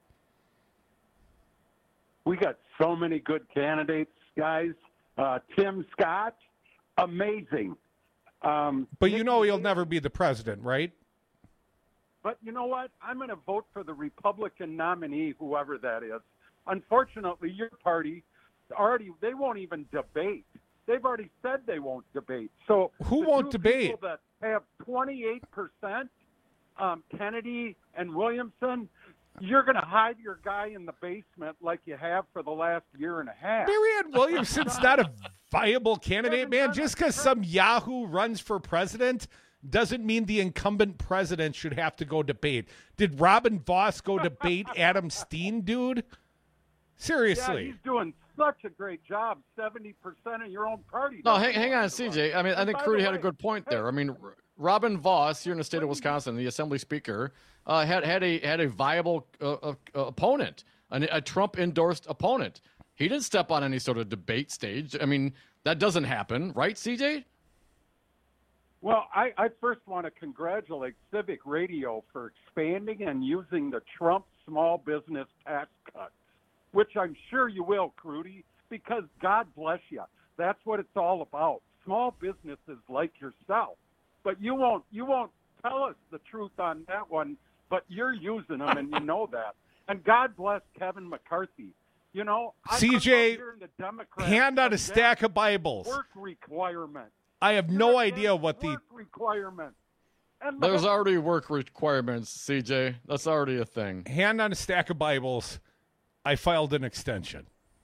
We got so many good candidates, guys. Uh, Tim Scott, amazing. Um, But you know he'll never be the president, right? But you know what? I'm going to vote for the Republican nominee, whoever that is. Unfortunately, your party already, they won't even debate. They've already said they won't debate. So who the won't two debate? People that have twenty-eight percent, um, Kennedy and Williamson, you're going to hide your guy in the basement like you have for the last year and a half. Marianne Williamson's not a viable candidate, man. Just because some Yahoo runs for president doesn't mean the incumbent president should have to go debate. Did Robin Voss go debate Adam Steen, dude? Seriously. Yeah, he's doing such a great job. seventy percent of your own party. No, doesn't hang, hang want on, to C run. J. I mean, I And think by Crudy the had a way, good point hey, there. I mean, R- Robin Voss here in the state of Wisconsin, the Assembly Speaker, uh, had had a had a viable uh, uh, opponent, an, a Trump endorsed opponent. He didn't step on any sort of debate stage. I mean, that doesn't happen, right, C J? Well, I, I first want to congratulate Civic Radio for expanding and using the Trump small business tax cuts, which I'm sure you will, Crudy, because God bless you. That's what it's all about. Small businesses like yourself. But you won't you won't tell us the truth on that one, but you're using them and you know that. And God bless Kevin McCarthy. You know, I C J, the hand out a stack of Bibles. Work requirement. I have no idea what the work requirement. And There's already work requirements, C J. That's already a thing. Hand on a stack of Bibles. I filed an extension.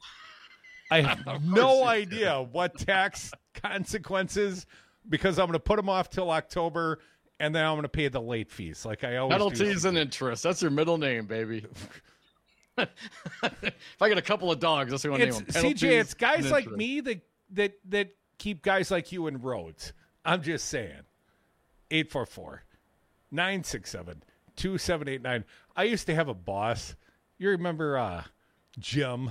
I have no idea what tax consequences, because I'm going to put them off till October, and then I'm going to pay the late fees like I always Penalties do. and interest. That's your middle name, baby. If I get a couple of dogs, that's what I'm It's, name them. C J, it's guys and like interest. me that, that, that keep guys like you in roads. I'm just saying. eight four four, nine six seven, two seven eight nine. I used to have a boss. You remember uh, Jim?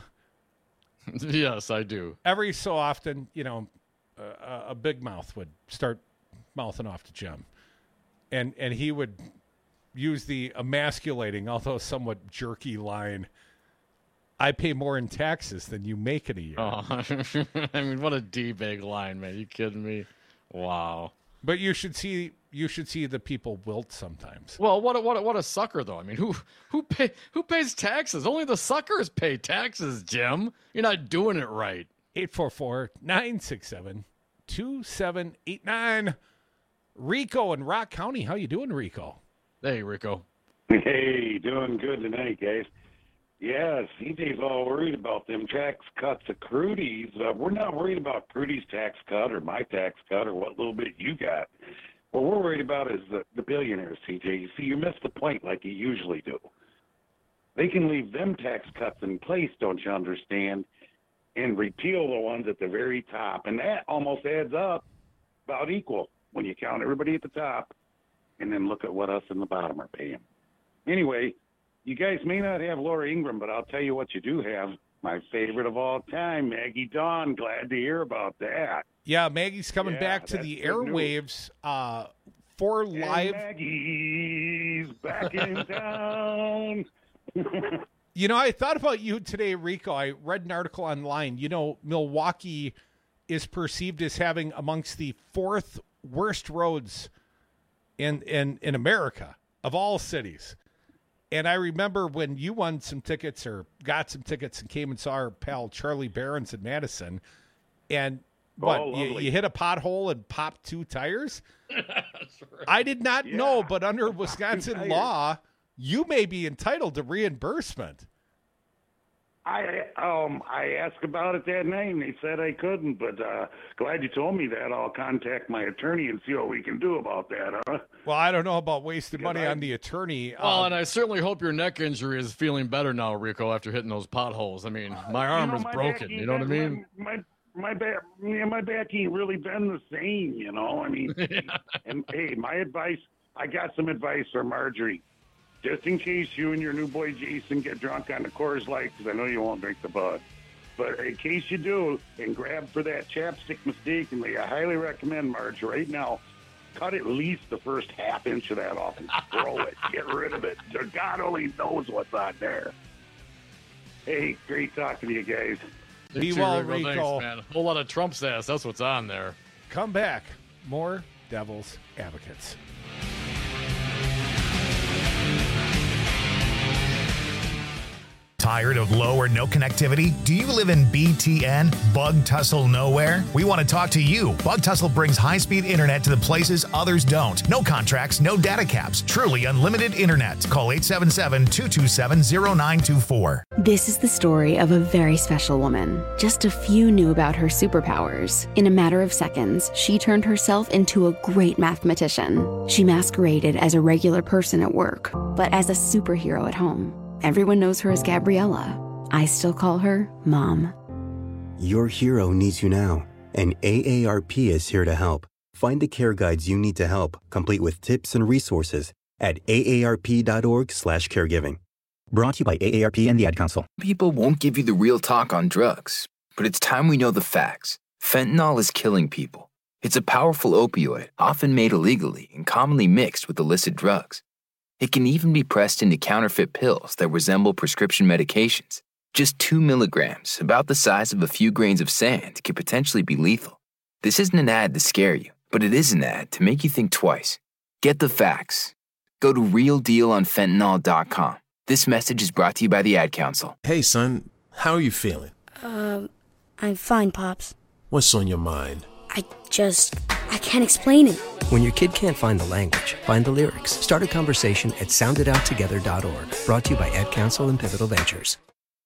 Yes, I do. Every so often, you know, uh, a big mouth would start mouthing off to Jim. And and he would use the emasculating, although somewhat jerky line, I pay more in taxes than you make in a year. Oh, I mean, what a D-bag line, man. You kidding me? Wow. But you should see you should see the people wilt sometimes. Well, what a, what a, what a sucker, though. I mean, who who pay who pays taxes? Only the suckers pay taxes, Jim. You're not doing it right. eight four four, nine six seven, two seven eight nine. Rico in Rock County. How you doing, Rico? Hey, Rico. Hey, doing good tonight, guys. Yeah, C J's all worried about them tax cuts of Crudy's. Uh, we're not worried about Crudy's tax cut or my tax cut or what little bit you got. What we're worried about is the, the billionaires, C J. You see, you missed the point like you usually do. They can leave them tax cuts in place, don't you understand, and repeal the ones at the very top. And that almost adds up about equal when you count everybody at the top and then look at what us in the bottom are paying. Anyway, you guys may not have Laura Ingraham, but I'll tell you what you do have. My favorite of all time, Maggie Dawn. Glad to hear about that. Yeah, Maggie's coming Yeah, back to that's the good news. airwaves uh, for live. And Maggie's back in town. You know, I thought about you today, Rico. I read an article online. You know, Milwaukee is perceived as having amongst the fourth worst roads in in, in America of all cities. And I remember when you won some tickets or got some tickets and came and saw our pal Charlie Barons in Madison. And what, Oh, you, lovely. you hit a pothole and popped two tires? That's right. I did not Yeah. know, but under Wisconsin tires. law, you may be entitled to reimbursement. I um I asked about it that night, and they said I couldn't. But uh, glad you told me that. I'll contact my attorney and see what we can do about that, huh? Well, I don't know about wasting money I- on the attorney. Well, Um, and I certainly hope your neck injury is feeling better now, Rico, after hitting those potholes. I mean, my arm You know, is my broken. back You know what I ain't mean? been- My my back, yeah, my back ain't really been the same. You know, I mean, and hey, my advice. I got some advice for Marjorie. Just in case you and your new boy Jason get drunk on the Coors Light, because I know you won't drink the bud. But in case you do, and grab for that chapstick mistakenly, I highly recommend, Marge, right now, cut at least the first half inch of that off and throw it. Get rid of it. God only knows what's on there. Hey, great talking to you guys. Be You too, well, Rico. Rico. Thanks, man. A whole lot of Trump's ass. That's what's on there. Come back. More Devil's Advocates. Tired of low or no connectivity? Do you live in B T N, Bug Tussle Nowhere? We want to talk to you. Bug Tussle brings high-speed internet to the places others don't. No contracts, no data caps. Truly unlimited internet. Call eight seven seven, two two seven, zero nine two four. This is the story of a very special woman. Just a few knew about her superpowers. In a matter of seconds, she turned herself into a great mathematician. She masqueraded as a regular person at work, but as a superhero at home. Everyone knows her as Gabriella. I still call her Mom. Your hero needs you now, and A A R P is here to help. Find the care guides you need to help, complete with tips and resources at A A R P dot org slash caregiving. Brought to you by A A R P and the Ad Council. People won't give you the real talk on drugs, but it's time we know the facts. Fentanyl is killing people. It's a powerful opioid, often made illegally and commonly mixed with illicit drugs. It can even be pressed into counterfeit pills that resemble prescription medications. Just two milligrams, about the size of a few grains of sand, can potentially be lethal. This isn't an ad to scare you, but it is an ad to make you think twice. Get the facts. Go to real deal on fentanyl dot com. This message is brought to you by the Ad Council. Hey, son, how are you feeling? Um, I'm fine, Pops. What's on your mind? I just, I can't explain it. When your kid can't find the language, find the lyrics. Start a conversation at sound it out together dot org. Brought to you by Ad Council and Pivotal Ventures.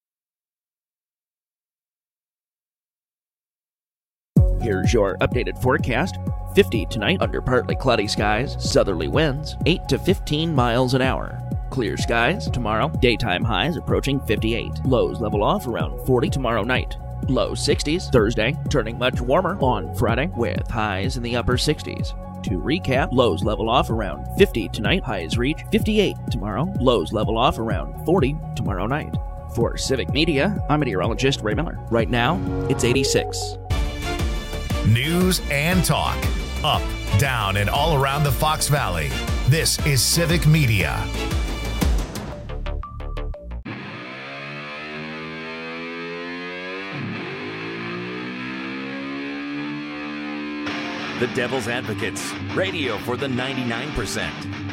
Here's your updated forecast. fifty tonight under partly cloudy skies, southerly winds, eight to fifteen miles an hour. Clear skies tomorrow, daytime highs approaching fifty-eight. Lows level off around forty tomorrow night. Low sixties Thursday, turning much warmer on Friday with highs in the upper sixties. To recap, lows level off around fifty tonight, highs reach fifty-eight tomorrow, lows level off around forty tomorrow night. For Civic Media, I'm meteorologist Ray Miller. Right now, it's eighty-six. News and talk. Up, down, and all around the Fox Valley. This is Civic Media. The Devil's Advocates, radio for the ninety-nine percent.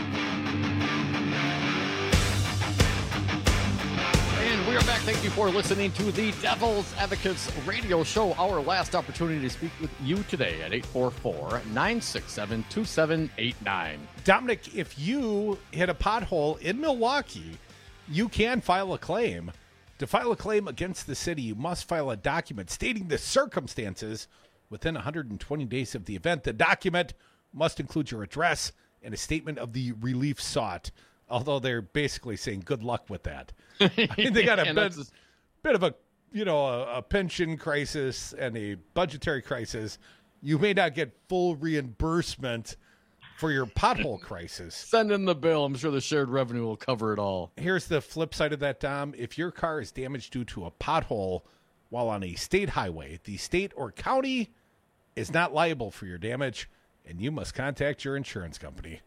And we are back. Thank you for listening to the Devil's Advocates radio show. Our last opportunity to speak with you today at eight four four, nine six seven, two seven eight nine. Dominic, if you hit a pothole in Milwaukee, you can file a claim. To file a claim against the city, you must file a document stating the circumstances within one hundred twenty days of the event. The document must include your address and a statement of the relief sought, although they're basically saying good luck with that. I mean, they got a bit, just... bit of a, you know, a, a pension crisis and a budgetary crisis. You may not get full reimbursement for your pothole crisis. Send in the bill. I'm sure the shared revenue will cover it all. Here's the flip side of that, Dom. If your car is damaged due to a pothole while on a state highway, the state or county is not liable for your damage, and you must contact your insurance company.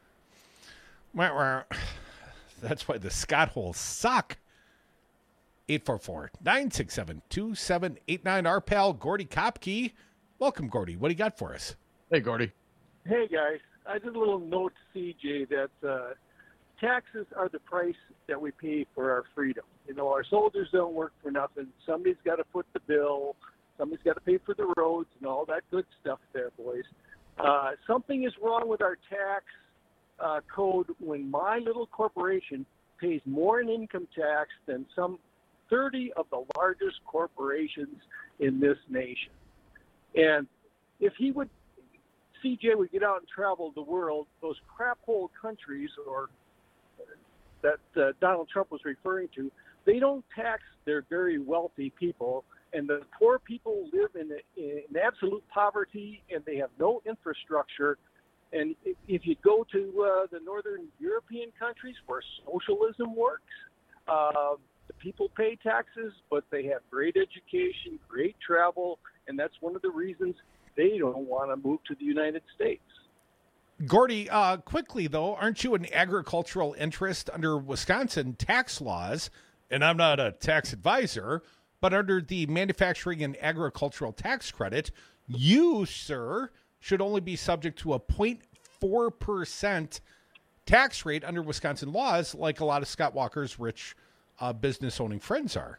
That's why the Scott holes suck. eight four four, nine six seven, two seven eight nine. Our pal, Gordy Kopke. Welcome, Gordy. What do you got for us? Hey, Gordy. Hey, guys. I did a little note to C J that uh, taxes are the price that we pay for our freedom. You know, our soldiers don't work for nothing. Somebody's got to foot the bill. Somebody's got to pay for the roads and all that good stuff there, boys. Uh, something is wrong with our tax uh, code when my little corporation pays more in income tax than some thirty of the largest corporations in this nation. And if he would, C J would get out and travel the world, those crap hole countries or that uh, Donald Trump was referring to, they don't tax their very wealthy people, and the poor people live in, in absolute poverty, and they have no infrastructure. And if you go to uh, the northern European countries where socialism works, uh, the people pay taxes, but they have great education, great travel, and that's one of the reasons they don't want to move to the United States. Gordy, uh, quickly, though, aren't you an agricultural interest under Wisconsin tax laws? And I'm not a tax advisor, but under the manufacturing and agricultural tax credit, you, sir, should only be subject to a zero point four percent tax rate under Wisconsin laws, like a lot of Scott Walker's rich uh, business-owning friends are.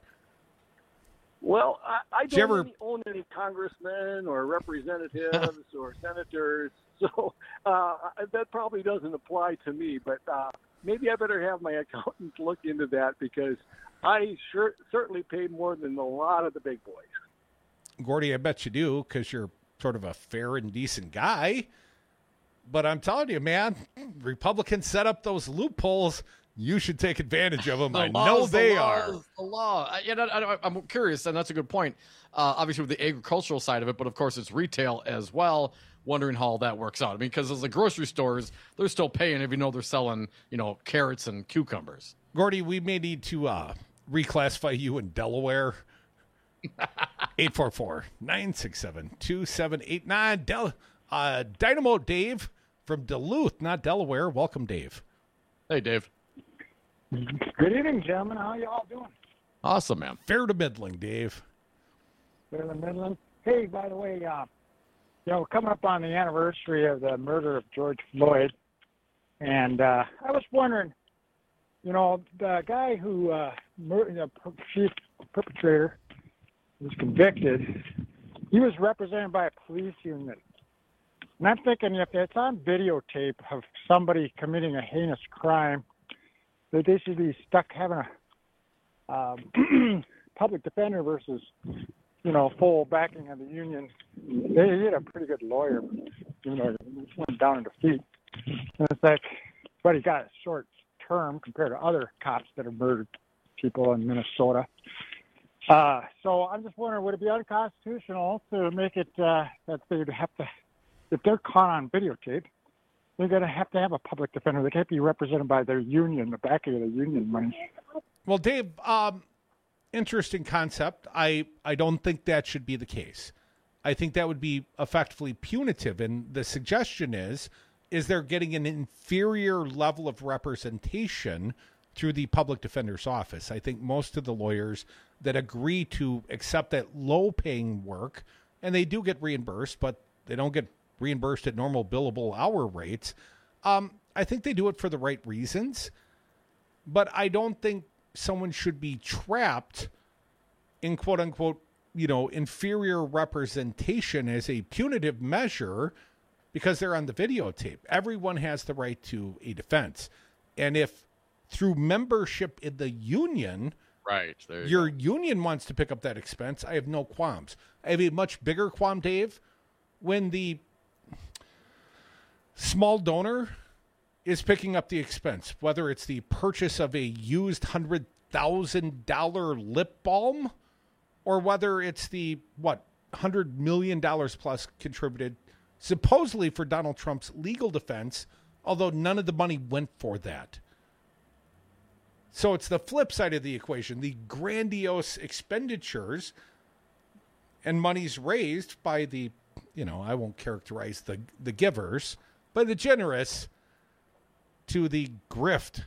Well, I, I don't ever... really own any congressmen or representatives or senators, so uh, that probably doesn't apply to me. But uh, maybe I better have my accountant look into that, because I sure certainly pay more than a lot of the big boys. Gordy, I bet you do, because you're sort of a fair and decent guy. But I'm telling you, man, Republicans set up those loopholes. You should take advantage of them. The I laws, know they the are. laws, The law. I, you know, I, I'm curious, and that's a good point. Uh, obviously, with the agricultural side of it, but of course, it's retail as well. Wondering how all that works out. I mean, because as the grocery stores, they're still paying, if you know they're selling, you know, carrots and cucumbers. Gordy, we may need to uh, reclassify you in Delaware. eight four four, nine six seven, two seven eight nine. Del- uh, Dynamo Dave from Duluth, not Delaware. Welcome, Dave. Hey, Dave. Good evening, gentlemen. How y'all doing? Awesome, man. Fair to middling, Dave. Fair to middling. Hey, by the way, uh, you know, coming up on the anniversary of the murder of George Floyd, and uh, I was wondering, you know, the guy who, uh, mur- the per- chief perpetrator was convicted, he was represented by a police union. And I'm thinking if it's on videotape of somebody committing a heinous crime, that they should be stuck having a um, public defender versus, you know, full backing of the union. They had a pretty good lawyer, even though he went down in defeat. And it's like, but he got a short term compared to other cops that have murdered people in Minnesota. Uh, so I'm just wondering, would it be unconstitutional to make it uh, that they'd have to, if they're caught on videotape, they're going to have to have a public defender. They can't be represented by their union, the backing of the union money. Well, Dave, um, interesting concept. I, I don't think that should be the case. I think that would be effectively punitive. And the suggestion is, is they're getting an inferior level of representation through the public defender's office. I think most of the lawyers that agree to accept that low-paying work, and they do get reimbursed, but they don't get reimbursed at normal billable hour rates, um, I think they do it for the right reasons. But I don't think someone should be trapped in quote-unquote, you know, inferior representation as a punitive measure because they're on the videotape. Everyone has the right to a defense. And if through membership in the union, right, there you your go. union wants to pick up that expense, I have no qualms. I have a much bigger qualm, Dave, when the small donor is picking up the expense, whether it's the purchase of a used one hundred thousand dollars lip balm or whether it's the, what, one hundred million dollars plus contributed supposedly for Donald Trump's legal defense, although none of the money went for that. So it's the flip side of the equation, the grandiose expenditures and monies raised by the, you know, I won't characterize the, the givers, but the generous to the grift.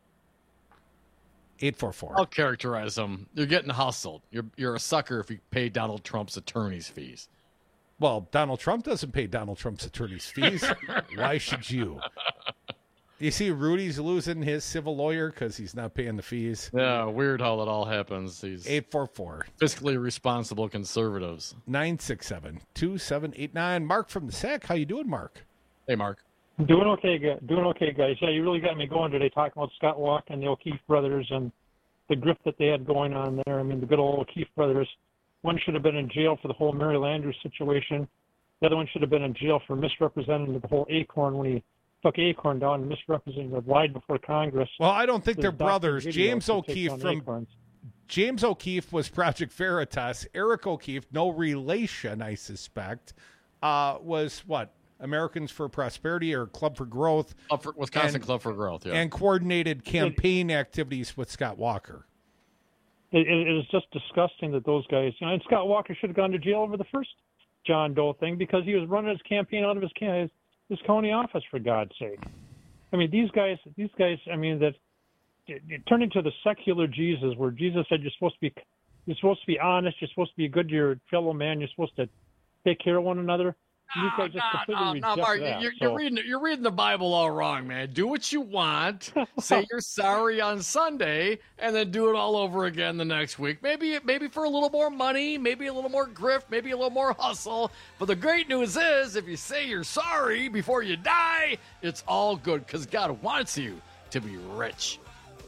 eight four four. I'll characterize them. You're getting hustled. You're you're a sucker if you pay Donald Trump's attorney's fees. Well, Donald Trump doesn't pay Donald Trump's attorney's fees. Why should you? You see Rudy's losing his civil lawyer because he's not paying the fees. Yeah, weird how that all happens. These eight four four. Fiscally responsible conservatives. nine six seven, two seven eight nine. Mark from the S A C. How you doing, Mark? Hey, Mark. Doing okay, guys. Doing okay, guys. Yeah, you really got me going today talking about Scott Walker and the O'Keefe brothers and the grift that they had going on there. I mean, the good old O'Keefe brothers. One should have been in jail for the whole Mary Landers situation. The other one should have been in jail for misrepresenting the whole Acorn when he took Acorn down and misrepresented, lied before Congress. Well, I don't think There's they're brothers. James to take O'Keefe down from Acorns. James O'Keefe was Project Veritas. Eric O'Keefe, no relation, I suspect, uh, was what? Americans for Prosperity or Club for Growth. Club for, Wisconsin and, Club for Growth, yeah. And coordinated campaign activities with Scott Walker. It, it is just disgusting that those guys, you know, and Scott Walker should have gone to jail over the first John Doe thing because he was running his campaign out of his his, his county office, for God's sake. I mean, these guys, these guys, I mean, that it, it turned into the secular Jesus, where Jesus said you're supposed to be, you're supposed to be honest, you're supposed to be good to your fellow man, you're supposed to take care of one another. These guys just No, completely no, reject no, Mark, that. you're, so. you're reading you're reading the Bible all wrong, man. Do what you want, say you're sorry on Sunday, and then do it all over again the next week. Maybe maybe for a little more money, maybe a little more grift, maybe a little more hustle. But the great news is, if you say you're sorry before you die, it's all good because God wants you to be rich.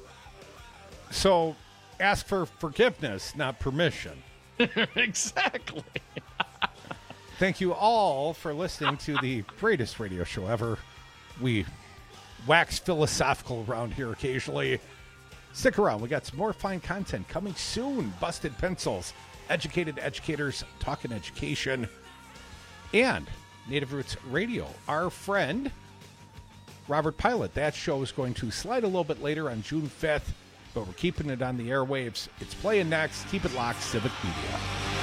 So ask for forgiveness, not permission. Exactly. Thank you all for listening to the greatest radio show ever. We wax philosophical around here occasionally. Stick around. We got some more fine content coming soon. Busted Pencils, Educated Educators, Talking Education, and Native Roots Radio. Our friend, Robert Pilot. That show is going to slide a little bit later on June fifth, but we're keeping it on the airwaves. It's playing next. Keep it locked, Civic Media.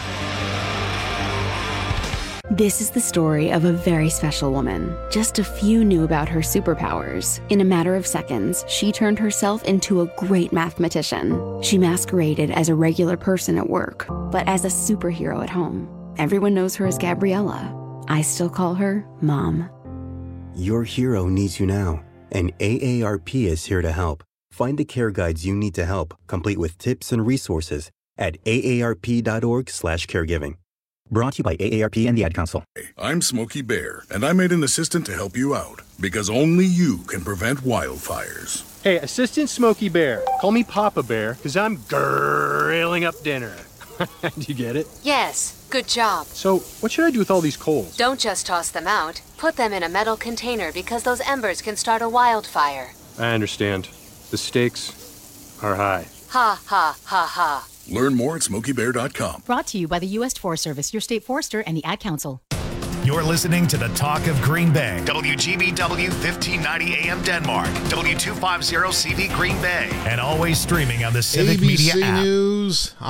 This is the story of a very special woman. Just a few knew about her superpowers. In a matter of seconds, she turned herself into a great mathematician. She masqueraded as a regular person at work, but as a superhero at home. Everyone knows her as Gabriella. I still call her Mom. Your hero needs you now, and A A R P is here to help. Find the care guides you need to help, complete with tips and resources at A A R P dot org slash caregiving. Brought to you by A A R P and the Ad Council. I'm Smokey Bear, and I made an assistant to help you out, because only you can prevent wildfires. Hey, Assistant Smokey Bear, call me Papa Bear, because I'm grilling up dinner. Do you get it? Yes, good job. So, what should I do with all these coals? Don't just toss them out. Put them in a metal container because those embers can start a wildfire. I understand. The stakes are high. Ha, ha, ha, ha. Learn more at smokey bear dot com. Brought to you by the U S Forest Service, your state forester, and the Ad Council. You're listening to the Talk of Green Bay. W G B W fifteen ninety A M Denmark. W two fifty C V Green Bay. And always streaming on the Civic A B C Media app. News.